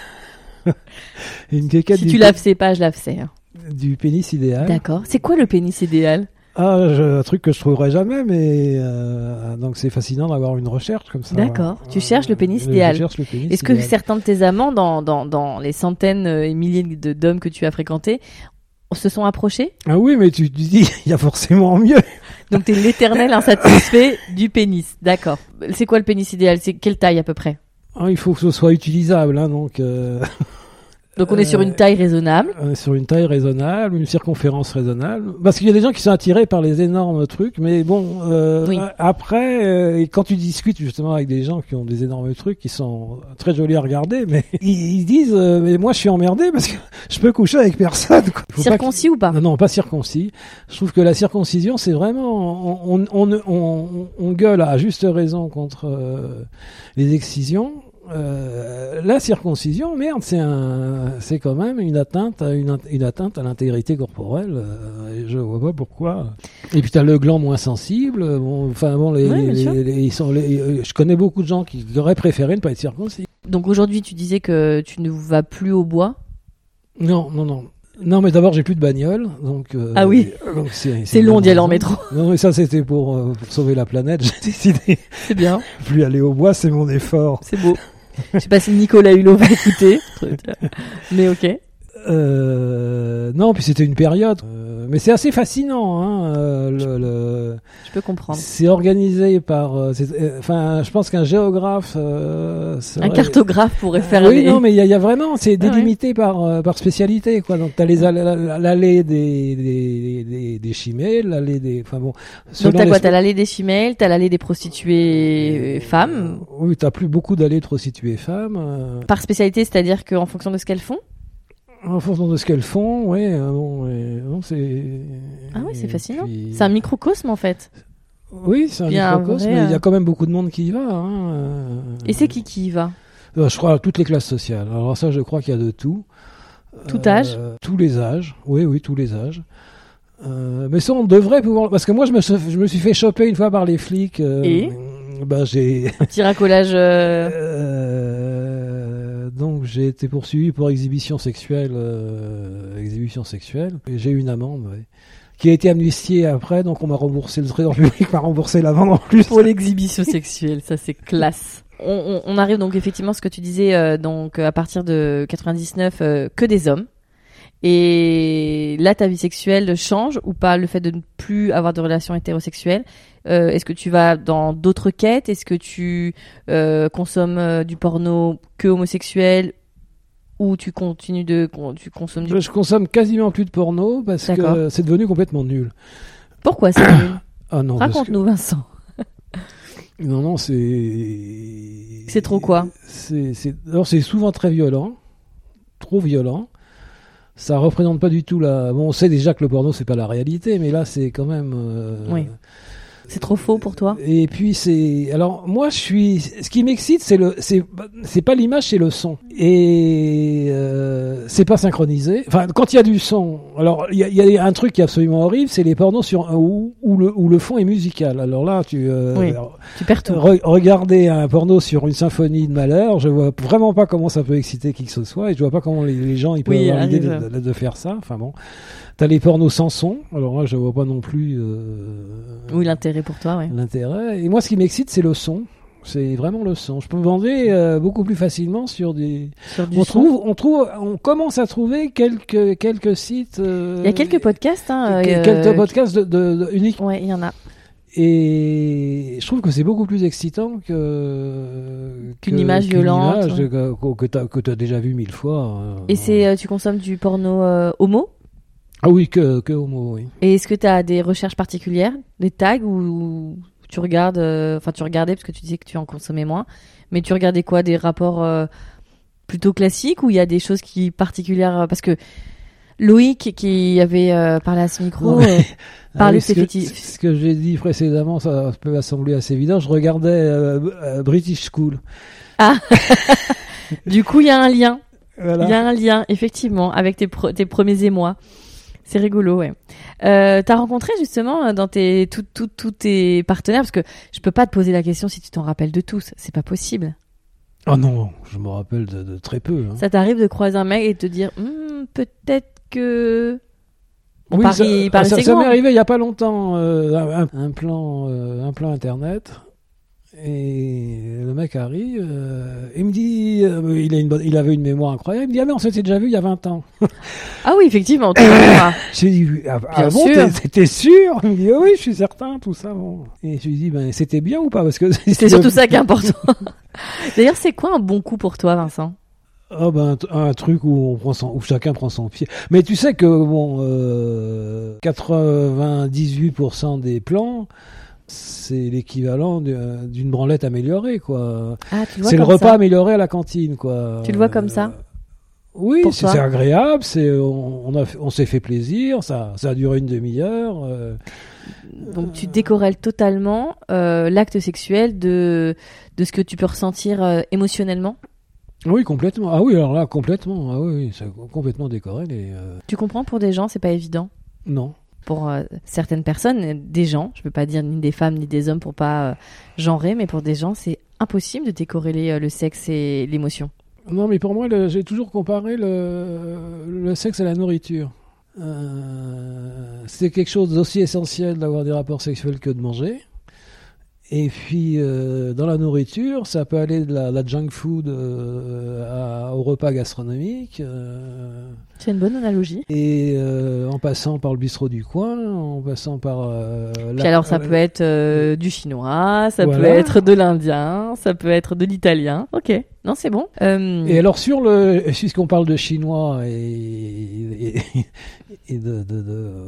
une quéquette Si du, tu laves sais pas, je lave sais. hein. du pénis idéal. D'accord. C'est quoi le pénis idéal ? Ah, je- un truc que je trouverai jamais, mais euh, donc c'est fascinant d'avoir une recherche comme ça. D'accord. Tu cherches le pénis Je idéal. cherche le pénis Est-ce que idéal. certains de tes amants, dans, dans, dans les centaines et milliers de, d'hommes que tu as fréquentés, se sont approchés ? Ah oui, mais tu te dis, il y a forcément mieux. Donc t'es l'éternel insatisfait du pénis. D'accord. C'est quoi le pénis idéal ? C'est quelle taille à peu près ? Ah, il faut que ce soit utilisable, hein, donc. Euh... Donc on est sur une taille raisonnable. Euh, sur une taille raisonnable, une circonférence raisonnable. Parce qu'il y a des gens qui sont attirés par les énormes trucs, mais bon, euh, Oui. après, euh, et quand tu discutes justement avec des gens qui ont des énormes trucs, qui sont très jolis à regarder, mais ils, ils disent, euh, mais moi je suis emmerdé parce que je peux coucher avec personne. Quoi. Faut pas Circoncis ou pas ? Non, non, pas circoncis. Je trouve que la circoncision, c'est vraiment, on, on, on, on, on gueule à juste raison contre euh, les excisions. Euh, la circoncision, merde, c'est un, c'est quand même une atteinte à une, une atteinte à l'intégrité corporelle. Euh, et je vois pas pourquoi. Et puis t'as le gland moins sensible. Bon, enfin bon, les, Ouais, bien les, sûr. les- les- ils sont, les- je connais beaucoup de gens qui auraient préféré ne pas être circoncis. Donc aujourd'hui, tu disais que tu ne vas plus au bois. Non, non, non. Non, mais d'abord j'ai plus de bagnole, donc. euh, Ah oui. donc c'est, C'est une long bonne d'y aller en raison. métro. Non, mais ça c'était pour, euh, pour sauver la planète. J'ai décidé C'est bien, de plus aller au bois, c'est mon effort. c'est beau. Je sais pas si Nicolas Hulot va écouter, mais ok. Euh, non, puis c'était une période. Euh, mais c'est assez fascinant. Hein, euh, le, le... Je peux comprendre. C'est organisé par. euh, c'est- euh, Enfin, je pense qu'un géographe. Euh, Un serait- cartographe pourrait faire Oui, les... non, mais il y, a- il y a vraiment. C'est Ah ouais. délimité par euh, par spécialité, quoi. Donc t'as les all- l'allée des des des, des chimelles, l'allée des. Enfin bon. Donc selon t'as les quoi ? sp- T'as l'allée des chimelles, t'as l'allée des prostituées femmes. Oui, t'as plus beaucoup d'allées de prostituées femmes. euh, Par spécialité, c'est-à-dire qu'en fonction de ce qu'elles font ? En fonction de ce qu'elles font, oui. euh, bon, et- non, c'est. Ah oui, c'est et fascinant. puis- C'est un microcosme en fait. Oui, c'est un Il y a un microcosme, vrai, mais il y euh, a quand même beaucoup de monde qui y va. Hein. euh, Et c'est qui qui y va ? euh, Je crois à toutes les classes sociales. Alors ça, je crois qu'il y a de tout. Tout Euh, âge ? Tous les âges. Oui, oui, tous les âges. Euh, mais ça, on devrait pouvoir. Parce que moi, je me, suis- je me suis fait choper une fois par les flics. euh, Et ben, j'ai. Petit racolage. euh, Euh, donc j'ai été poursuivi pour exhibition sexuelle, euh, exhibition sexuelle. Et j'ai eu une amende, ouais, qui a été amnistiée après. Donc on m'a remboursé, le trésor public m'a remboursé l'amende en plus. Pour l'exhibition sexuelle, ça c'est classe. On, on, on arrive donc effectivement à ce que tu disais, euh, donc à partir de quatre-vingt-dix-neuf, euh, que des hommes. Et là, ta vie sexuelle change ou pas ? Le fait de ne plus avoir de relations hétérosexuelles. Euh, est-ce que tu vas dans d'autres quêtes ? Est-ce que tu euh, consommes euh, du porno que homosexuel ou tu continues de con- tu consommes du... Je consomme quasiment plus de porno parce D'accord. que c'est devenu complètement nul. Pourquoi c'est nul ? Ah non, parce que- Raconte-nous, Vincent. non, non, c'est. C'est trop quoi ? C'est, c'est... Alors c'est souvent très violent, trop violent. Ça représente pas du tout la. Bon, on sait déjà que le porno c'est pas la réalité, mais là c'est quand même. euh, Oui. C'est trop faux pour toi ? Et puis c'est. Alors moi je suis. Ce qui m'excite c'est le. C'est c'est pas l'image, c'est le son. Et euh, c'est pas synchronisé. Enfin quand il y a du son, Alors, il y, y a un truc qui est absolument horrible, c'est les pornos sur où, où, le, où le fond est musical. Alors là, tu, euh, oui, alors, tu perds tout. Re, regarder un porno sur une symphonie de malheur, je vois vraiment pas comment ça peut exciter qui que ce soit, et je vois pas comment les, les gens ils peuvent oui, avoir l'idée de, de, de faire ça. Enfin bon, t'as les pornos sans son. Alors là, je vois pas non plus. Euh, oui, l'intérêt pour toi, ouais. L'intérêt. Et moi, ce qui m'excite, c'est le son. C'est vraiment le son. Je peux me bander euh, beaucoup plus facilement sur des. Sur du on son. trouve, on trouve, on commence à trouver quelques quelques sites. Euh, il y a quelques podcasts, hein. Quelques euh, podcasts de, de, de uniques. Ouais, il y en a. Et je trouve que c'est beaucoup plus excitant que qu'une que, image qu'une violente, image ouais. que, que t'as que t'as déjà vu mille fois. Et c'est, euh, tu consommes du porno euh, homo? Ah oui, que que homo, oui. Et est-ce que tu as des recherches particulières, des tags ou tu regardes, enfin euh, tu regardais parce que tu disais que tu en consommais moins, mais tu regardais quoi, des rapports euh, plutôt classiques ou il y a des choses qui particulières, parce que Loïc qui avait euh, parlé à ce micro euh, parlait ah oui, de ses fétiches. Ce que j'ai dit précédemment, ça peut sembler assez évident. Je regardais euh, euh, British School. Ah, du coup il y a un lien. Il voilà. y a un lien effectivement avec tes, pro- tes premiers émois. C'est rigolo, ouais. Euh, t'as rencontré justement dans tes tous tout, tout tes partenaires, parce que je peux pas te poser la question si tu t'en rappelles de tous, c'est pas possible. Oh non, je me rappelle de, de très peu. Hein. Ça t'arrive de croiser un mec et de te dire hm, peut-être que on oui, parie, ça, parie ça, c'est ça grand. m'est arrivé il y a pas longtemps, euh, un, un plan, euh, un plan internet. Et le mec arrive, euh, il me dit, euh, il, a une bonne, il avait une mémoire incroyable, il me dit, ah mais on s'était déjà vu il y a vingt ans. Ah oui, effectivement. J'ai dit, ah, ah bon, t'es sûr? Il me dit, oh oui, je suis certain, tout ça. Bon. Et je lui dis, ben, c'était bien ou pas? Parce que c'est surtout ça qui est important. D'ailleurs, c'est quoi un bon coup pour toi, Vincent? Oh ben, un, un truc où, on prend son, où chacun prend son pied. Mais tu sais que bon, euh, quatre-vingt-dix-huit pour cent des plans, c'est l'équivalent d'une branlette améliorée, quoi. Ah, tu le vois c'est le comme repas ça. amélioré à la cantine, quoi. Tu le vois comme ça? Euh, oui, c'est, c'est agréable. C'est, on, on, a, on s'est fait plaisir. Ça, ça a duré une demi-heure. Euh, Donc tu décorrèles totalement euh, l'acte sexuel de de ce que tu peux ressentir euh, émotionnellement. Oui, complètement. Ah oui, alors là, complètement. Ah oui, oui c'est complètement décorrélé. Euh... Tu comprends, pour des gens, c'est pas évident. Non. Pour euh, certaines personnes, des gens, je peux pas dire ni des femmes ni des hommes pour pas euh, genrer, mais pour des gens, c'est impossible de décorréler euh, le sexe et l'émotion. Non, mais pour moi, le, j'ai toujours comparé le, le sexe à la nourriture. Euh, c'est quelque chose d'aussi essentiel d'avoir des rapports sexuels que de manger. Et puis, euh, dans la nourriture, ça peut aller de la, la junk food euh, à, au repas gastronomique. Euh, C'est une bonne analogie. Et euh, en passant par le bistrot du coin, en passant par... Euh, puis la, alors, ça euh, peut être euh, du chinois, ça voilà. peut être de l'indien, ça peut être de l'italien. Ok, non, c'est bon. Euh... Et alors, sur le... puisqu'on parle de chinois et, et, et de, de, de,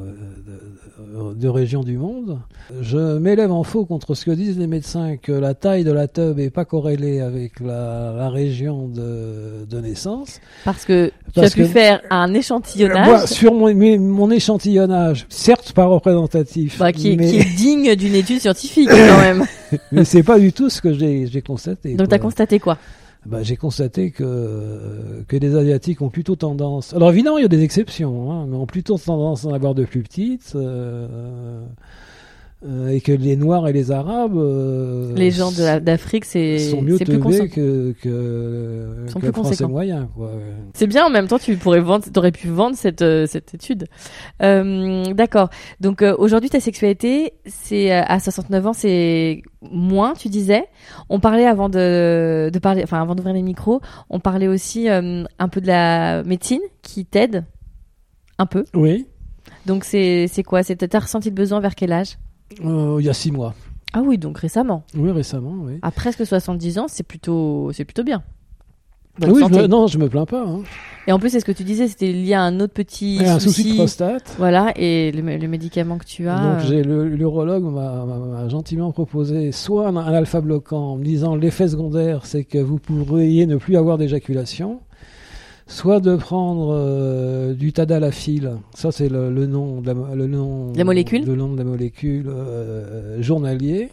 de, de régions du monde, je m'élève en faux contre ce que disent les médecins, que la taille de la tub n'est pas corrélée avec la, la région de, de naissance. Parce que tu Parce as pu que, faire un échantillonnage. Moi, sur mon, mon échantillonnage, certes pas représentatif, bah, qui, est, mais... qui est digne d'une étude scientifique quand même. Mais c'est pas du tout ce que j'ai, j'ai constaté. Donc tu as constaté quoi? Bah, j'ai constaté que, que les Asiatiques ont plutôt tendance... Alors évidemment, il y a des exceptions, hein, mais ont plutôt tendance à en avoir de plus petites. Euh, euh, et que les Noirs et les Arabes... Euh, les gens de la, d'Afrique, c'est, sont mieux c'est plus teubés que, que, sont que plus Français moyens. Quoi. C'est bien, en même temps, tu pourrais vendre, t'aurais pu vendre cette, euh, cette étude. Euh, d'accord. Donc euh, aujourd'hui, ta sexualité, c'est euh, à soixante-neuf ans, c'est moins, tu disais. On parlait avant de, de parler, enfin avant d'ouvrir les micros, on parlait aussi euh, un peu de la médecine qui t'aide, un peu. Oui. Donc c'est, c'est quoi? C'est, t'as ressenti le besoin vers quel âge? Euh, il y a six mois. Ah oui, donc récemment. Oui, récemment, oui. À presque soixante-dix ans, c'est plutôt, c'est plutôt bien. Bonne oui, je me, non, je me plains pas. Hein. Et en plus, c'est ce que tu disais, c'était lié à un autre petit ouais, souci. Un souci de prostate. Voilà, et le, le médicament que tu as. Donc, euh... j'ai le, l'urologue m'a, m'a gentiment proposé soit un, un alpha bloquant en me disant l'effet secondaire, c'est que vous pourriez ne plus avoir d'éjaculation. Soit de prendre euh, du tadalafil, ça c'est le, le nom de la, le nom, la molécule, le nom de la molécule euh, journalier.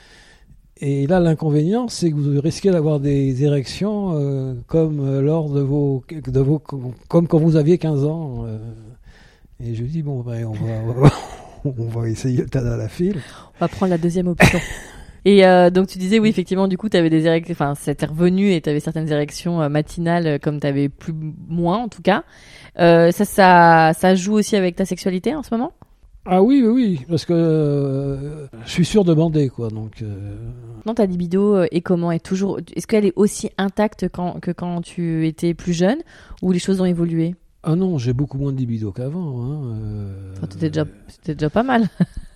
Et là, l'inconvénient, c'est que vous risquez d'avoir des érections euh, comme lors de vos, de vos, comme quand vous aviez quinze ans. Euh, Et je lui dis, bon, ben, on va, on va essayer le tadalafil. On va prendre la deuxième option. Et euh, donc tu disais, oui, effectivement, du coup, tu avais des érections, enfin, c'était revenu et tu avais certaines érections euh, matinales, euh, comme tu avais plus, moins en tout cas. Euh, ça, ça, ça joue aussi avec ta sexualité en ce moment ? Ah oui, oui, oui, parce que euh, je suis sûr de bander, quoi. Donc, euh... Non, ta libido euh, est comment est toujours, est-ce qu'elle est aussi intacte quand, que quand tu étais plus jeune, ou les choses ont évolué ? Ah non, j'ai beaucoup moins de libido qu'avant. Hein. Euh... Enfin, c'était déjà, c'était déjà pas mal.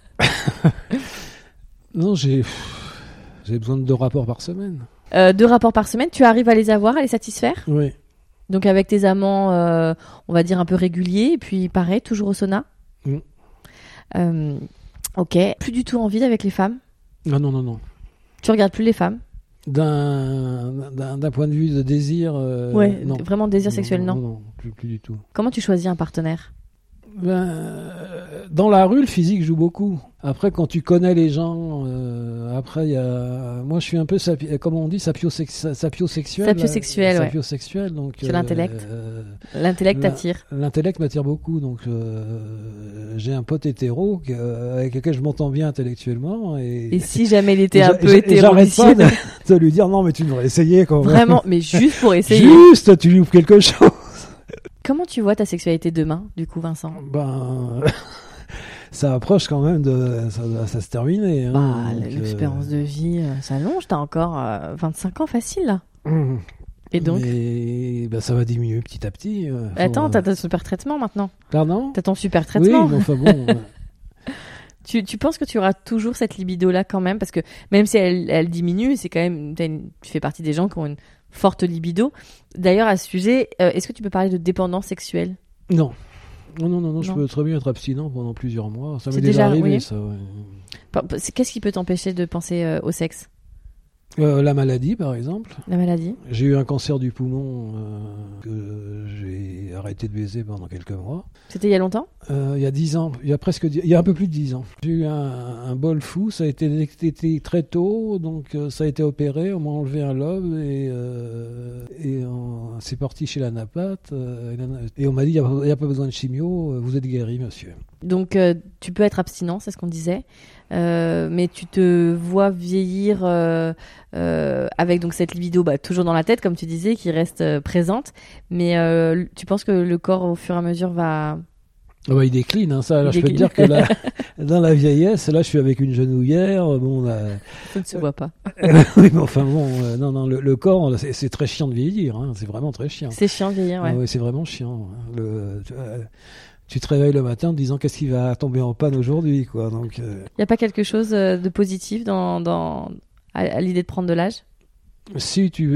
Non, j'ai, j'ai besoin de deux rapports par semaine. Euh, deux rapports par semaine, tu arrives à les avoir, à les satisfaire ? Oui. Donc avec tes amants, euh, on va dire un peu réguliers, et puis pareil, toujours au sauna ? Mm. Euh, ok. Plus du tout envie avec les femmes ? Ah non, non, non. Tu regardes plus les femmes ? D'un, d'un, d'un point de vue de désir, euh, Ouais, non. Vraiment désir non, sexuel, non. Non, non, plus, plus du tout. Comment tu choisis un partenaire ? Ben, euh, dans la rue, le physique joue beaucoup. Après, quand tu connais les gens, euh, après, il y a... Moi, je suis un peu, sapi... comment on dit, sapiosex... sapiosexuel. Sapiosexuel, ouais. Sapiosexuel, donc... C'est euh, l'intellect. Euh, l'intellect l'in... t'attire. L'intellect m'attire beaucoup, donc euh, j'ai un pote hétéro que, avec lequel je m'entends bien intellectuellement. Et, et si jamais il était un peu hétéro, j'arrête pas de, de lui dire, non, mais tu devrais essayer quand même. Vraiment, mais juste pour essayer. Juste, tu lui ouvres quelque chose. Comment tu vois ta sexualité demain, du coup, Vincent ? Ben, ça approche quand même de... Ça, ça se terminer. Hein, bah, donc, l'espérance euh... de vie euh, s'allonge, t'as encore euh, vingt-cinq ans facile, là. Mmh. Et donc Mais, ben, ça va diminuer petit à petit. Euh, Attends, faut... t'as ton super traitement maintenant. Pardon ? T'as ton super traitement. Oui, mais enfin bon... tu, tu penses que tu auras toujours cette libido-là quand même ? Parce que même si elle, elle diminue, c'est quand même... Une, tu fais partie des gens qui ont une forte libido. D'ailleurs, à ce sujet, euh, est-ce que tu peux parler de dépendance sexuelle ? Non. Non, non, non, non, non. je peux très bien être abstinent pendant plusieurs mois. Ça m'est déjà, déjà arrivé, oui. ça. Ouais. Qu'est-ce qui peut t'empêcher de penser euh, au sexe ? Euh, la maladie, par exemple. La maladie. J'ai eu un cancer du poumon euh, que j'ai arrêté de baiser pendant quelques mois. C'était il y a longtemps ? euh, Il y a dix ans, il y a presque, il y a un peu plus de dix ans. J'ai eu un, un bol fou, ça a été détecté très tôt, donc euh, ça a été opéré, on m'a enlevé un lobe et, euh, et on, c'est parti chez la napate euh, et on m'a dit il n'y a, a pas besoin de chimio, vous êtes guéri, monsieur. Donc euh, tu peux être abstinent, c'est ce qu'on disait. Euh, mais tu te vois vieillir euh, euh, avec donc cette libido bah, toujours dans la tête, comme tu disais, qui reste euh, présente. Mais euh, tu penses que le corps, au fur et à mesure, va... Oh bah, il décline, hein, ça. Alors, il je décline. peux te dire que là, dans la vieillesse, là, je suis avec une genouillère. Bon, là... Ça ne se voit pas. Oui, mais enfin bon, euh, non, non, le, le corps, c'est, c'est très chiant de vieillir. Hein, c'est vraiment très chiant. C'est chiant de vieillir, ouais. Ah, ouais, c'est vraiment chiant. Hein. Le, tu, euh, tu te réveilles le matin en te disant qu'est-ce qui va tomber en panne aujourd'hui, quoi. Donc, il euh... n'y a pas quelque chose de positif dans, dans à, à l'idée de prendre de l'âge ? Si tu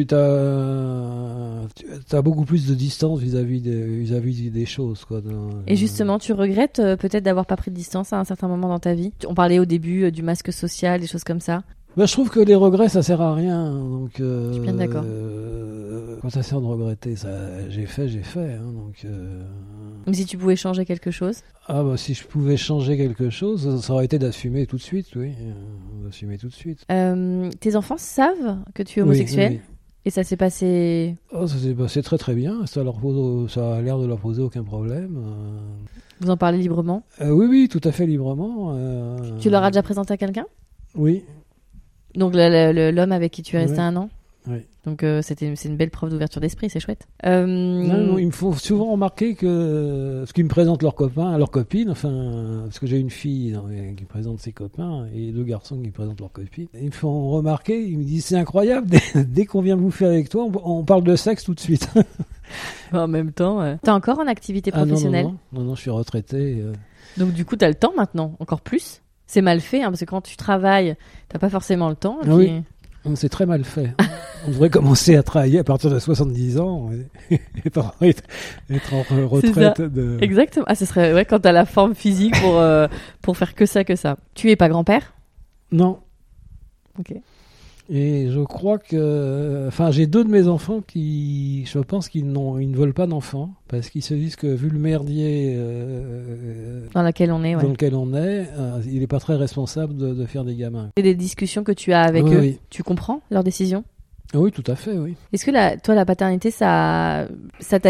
as beaucoup plus de distance vis-à-vis des, vis-à-vis des choses, quoi. Dans, et justement, tu regrettes euh, peut-être d'avoir pas pris de distance à un certain moment dans ta vie ? On parlait au début euh, du masque social, des choses comme ça. Ben, je trouve que les regrets, ça sert à rien. Donc, euh, je suis bien d'accord. Euh, quand ça sert de regretter, ça, j'ai fait, j'ai fait. Hein, donc, euh... Mais si tu pouvais changer quelque chose ? Ah bah si je pouvais changer quelque chose, ça aurait été d'assumer tout de suite, oui, euh, d'assumer tout de suite. Euh, tes enfants savent que tu es homosexuel ? Oui, oui. Et ça s'est passé... Oh, ça s'est passé très très bien, ça, leur pose, ça a l'air de leur poser aucun problème. Euh... Vous en parlez librement ? euh, Oui, oui, tout à fait librement. Euh... Tu leur as déjà présenté à quelqu'un ? Oui. Donc le, le, l'homme avec qui tu es resté oui. un an ? Oui. Donc euh, c'était, c'est une belle preuve d'ouverture d'esprit, c'est chouette. Euh... Non, non, ils me font souvent remarquer que ce qu'ils me présentent leurs copains, leurs copines, enfin, parce que j'ai une fille non, qui présente ses copains et deux garçons qui me présentent leurs copines. Ils me font remarquer, ils me disent c'est incroyable, dès, dès qu'on vient bouffer avec toi, on, on parle de sexe tout de suite. En même temps, euh... t'es encore en activité professionnelle ? Ah, non, non, non, non, non, je suis retraité. Euh... Donc du coup, t'as le temps maintenant, encore plus. C'est mal fait, hein, parce que quand tu travailles, t'as pas forcément le temps. Et ah, puis... oui. C'est très mal fait. On devrait commencer à travailler à partir de soixante-dix ans et être, être en retraite. De... Exactement. Ah, ce serait ouais, quand t'as la forme physique pour, euh, pour faire que ça, que ça. Tu es pas grand-père ? Non. Ok. Et je crois que... Enfin, j'ai deux de mes enfants qui... Je pense qu'ils n'ont, ils ne veulent pas d'enfants parce qu'ils se disent que vu le merdier... Euh, dans lequel on est, ouais. Dans lequel on est, euh, il n'est pas très responsable de, de faire des gamins. Et des discussions que tu as avec oui, eux, oui. Tu comprends leurs décisions ? Oui, tout à fait, oui. Est-ce que la, toi, la paternité, ça, ça t'a épanoui ?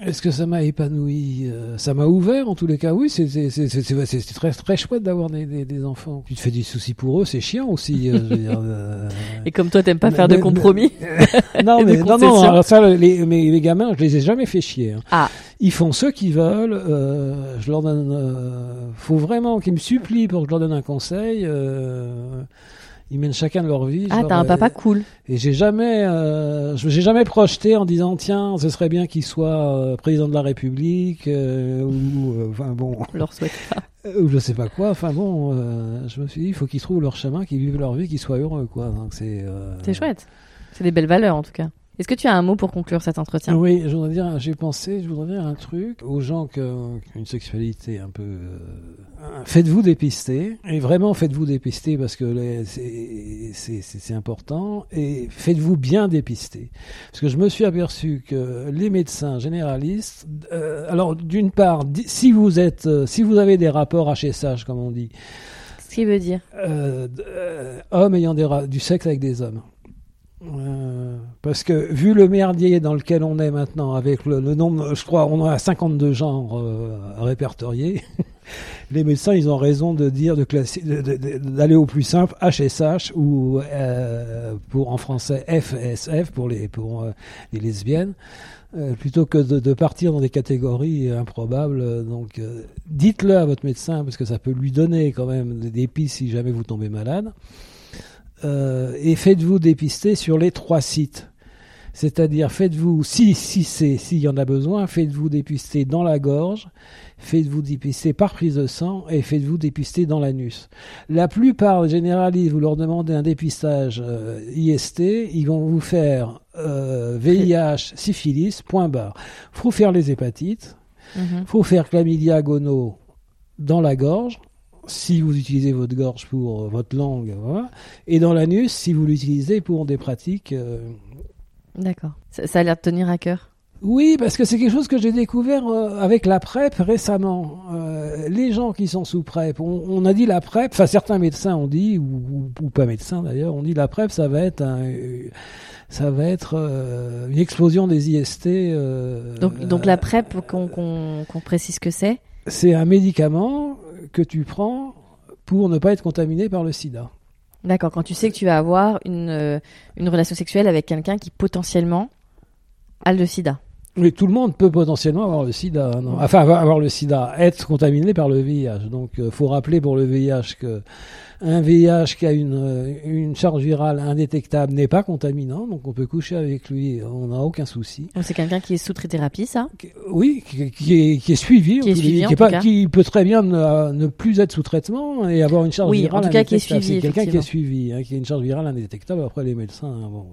Est-ce que ça m'a épanoui? euh, Ça m'a ouvert, en tous les cas, oui. C'est, c'est, c'est, c'est, c'est, c'est très, très chouette d'avoir des, des, des enfants. Tu te fais des soucis pour eux, c'est chiant aussi. Euh, je veux dire, euh... Et comme toi, t'aimes pas mais, faire de mais, compromis. Mais, non, mais non, non. Alors ça, les, mes, les gamins, je les ai jamais fait chier. Hein. Ah. Ils font ce qu'ils veulent. Euh, je leur donne. Euh, faut vraiment qu'ils me supplient pour que je leur donne un conseil. Euh, Ils mènent chacun de leur vie. Ah, genre, t'as un papa cool. Et j'ai jamais, euh, j'ai jamais projeté en disant tiens, ce serait bien qu'il soit euh, président de la République euh, ou, enfin euh, bon, je leur souhaite pas. Ou je sais pas quoi. Enfin bon, euh, je me suis dit il faut qu'ils trouvent leur chemin, qu'ils vivent leur vie, qu'ils soient heureux quoi. Donc c'est. Euh... C'est chouette. C'est des belles valeurs en tout cas. Est-ce que tu as un mot pour conclure cet entretien? Oui, je voudrais dire, j'ai pensé, je voudrais dire un truc aux gens qui ont une sexualité un peu. Euh, faites-vous dépister, et vraiment faites-vous dépister parce que les, c'est, c'est, c'est, c'est important, et faites-vous bien dépister. Parce que je me suis aperçu que les médecins généralistes, euh, alors d'une part, si vous êtes, euh, si vous avez des rapports H S H comme on dit, ce qui veut dire euh, euh, hommes ayant des ra- du sexe avec des hommes. Euh, parce que vu le merdier dans lequel on est maintenant, avec le, le nombre, je crois, on a cinquante-deux genres euh, répertoriés. Les médecins, ils ont raison de dire de classer, de, de, de, d'aller au plus simple, H S H ou euh, pour en français F S F pour les pour euh, les lesbiennes, euh, plutôt que de, de partir dans des catégories improbables. Donc, euh, dites-le à votre médecin parce que ça peut lui donner quand même des pistes si jamais vous tombez malade. Euh, et faites-vous dépister sur les trois sites. C'est-à-dire, faites-vous, si, si c'est, s'il y en a besoin, faites-vous dépister dans la gorge, faites-vous dépister par prise de sang et faites-vous dépister dans l'anus. La plupart des généralistes, vous leur demandez un dépistage euh, I S T, ils vont vous faire euh, V I H, syphilis, point barre. Faut faire les hépatites, mm-hmm. Faut faire chlamydia, gono dans la gorge. Si vous utilisez votre gorge pour euh, votre langue, voilà. Et dans l'anus, si vous l'utilisez pour des pratiques... Euh... D'accord. Ça, ça a l'air de tenir à cœur. Oui, parce que c'est quelque chose que j'ai découvert euh, avec la PrEP récemment. Euh, les gens qui sont sous PrEP, on, on a dit la PrEP, enfin certains médecins ont dit, ou, ou, ou pas médecins d'ailleurs, on dit la PrEP, ça va être un... Euh, ça va être euh, une explosion des I S T. Euh, donc, donc la PrEP, qu'on, qu'on, qu'on précise ce que c'est? C'est un médicament que tu prends pour ne pas être contaminé par le sida. D'accord, quand tu sais que tu vas avoir une, euh, une relation sexuelle avec quelqu'un qui potentiellement a le sida. Oui, tout le monde peut potentiellement avoir le sida. Non, enfin, avoir le sida, être contaminé par le V I H. Donc, il euh, faut rappeler pour le V I H que un V I H qui a une, une charge virale indétectable n'est pas contaminant, donc on peut coucher avec lui, on n'a aucun souci. Donc c'est quelqu'un qui est sous trithérapie, ça ? Oui, qui, qui, est, qui est suivi, qui, est suivi qui, en est tout pas, cas. qui peut très bien ne, ne plus être sous traitement et avoir une charge oui, virale en tout cas, indétectable. Qui est suivi, c'est quelqu'un qui est suivi, hein, qui a une charge virale indétectable après les médecins. Hein, bon.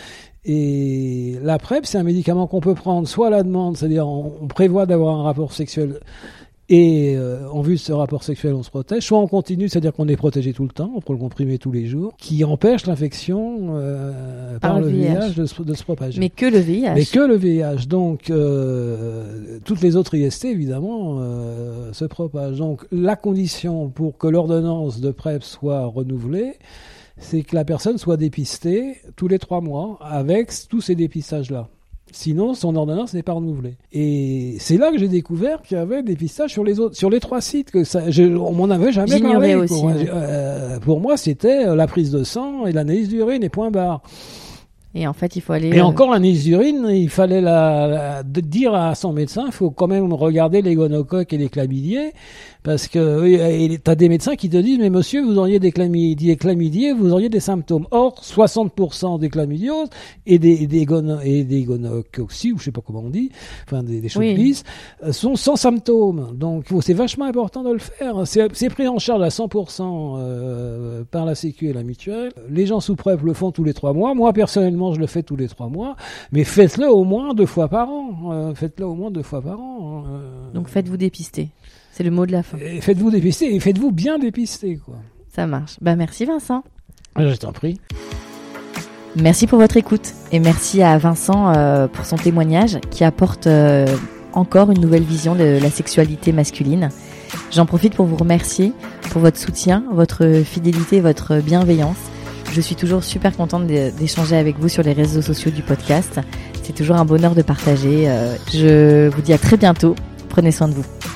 Et la PrEP, c'est un médicament qu'on peut prendre soit à la demande, c'est-à-dire on, on prévoit d'avoir un rapport sexuel et euh, en vue de ce rapport sexuel, on se protège. Soit on continue, c'est-à-dire qu'on est protégé tout le temps, on peut le comprimer tous les jours, qui empêche l'infection euh, par, par le V I H, de, se, de se propager. Mais que le V I H. Mais que le V I H. Donc, euh, toutes les autres I S T, évidemment, euh, se propagent. Donc, la condition pour que l'ordonnance de PrEP soit renouvelée, c'est que la personne soit dépistée tous les trois mois avec tous ces dépistages-là. Sinon, son ordonnance n'est pas renouvelée. Et c'est là que j'ai découvert qu'il y avait des dépistages sur les autres, sur les trois sites. Que ça, je, on m'en avait jamais J'ignorais parlé. aussi. Pour, euh, pour moi, c'était la prise de sang et l'analyse d'urine et point barre. Et en fait, il faut aller... Et euh... encore, l'analyse d'urine, il fallait la, la, de dire à son médecin, il faut quand même regarder les gonocoques et les chlamydiés, parce que tu as des médecins qui te disent, mais monsieur, vous auriez des chlamydiés, chlamydiés, vous auriez des symptômes. Or, soixante pour cent des chlamydioses et des, des, gono, et des gonocoxies, ou je sais pas comment on dit, enfin des, des choses oui. lisses, sont sans symptômes. Donc, c'est vachement important de le faire. C'est, c'est pris en charge à cent pour cent euh, par la Sécu et la mutuelle. Les gens sous PrEP le font tous les trois mois. Moi, personnellement, je le fais tous les trois mois, mais faites-le au moins deux fois par an. Euh, faites-le au moins deux fois par an. Euh... Donc faites-vous dépister. C'est le mot de la fin. Et faites-vous dépister et faites-vous bien dépister, quoi. Ça marche. Bah merci Vincent. Je t'en prie. Merci pour votre écoute et merci à Vincent euh, pour son témoignage qui apporte euh, encore une nouvelle vision de la sexualité masculine. J'en profite pour vous remercier pour votre soutien, votre fidélité, votre bienveillance. Je suis toujours super contente d'échanger avec vous sur les réseaux sociaux du podcast. C'est toujours un bonheur de partager. Euh, je vous dis à très bientôt. Prenez soin de vous.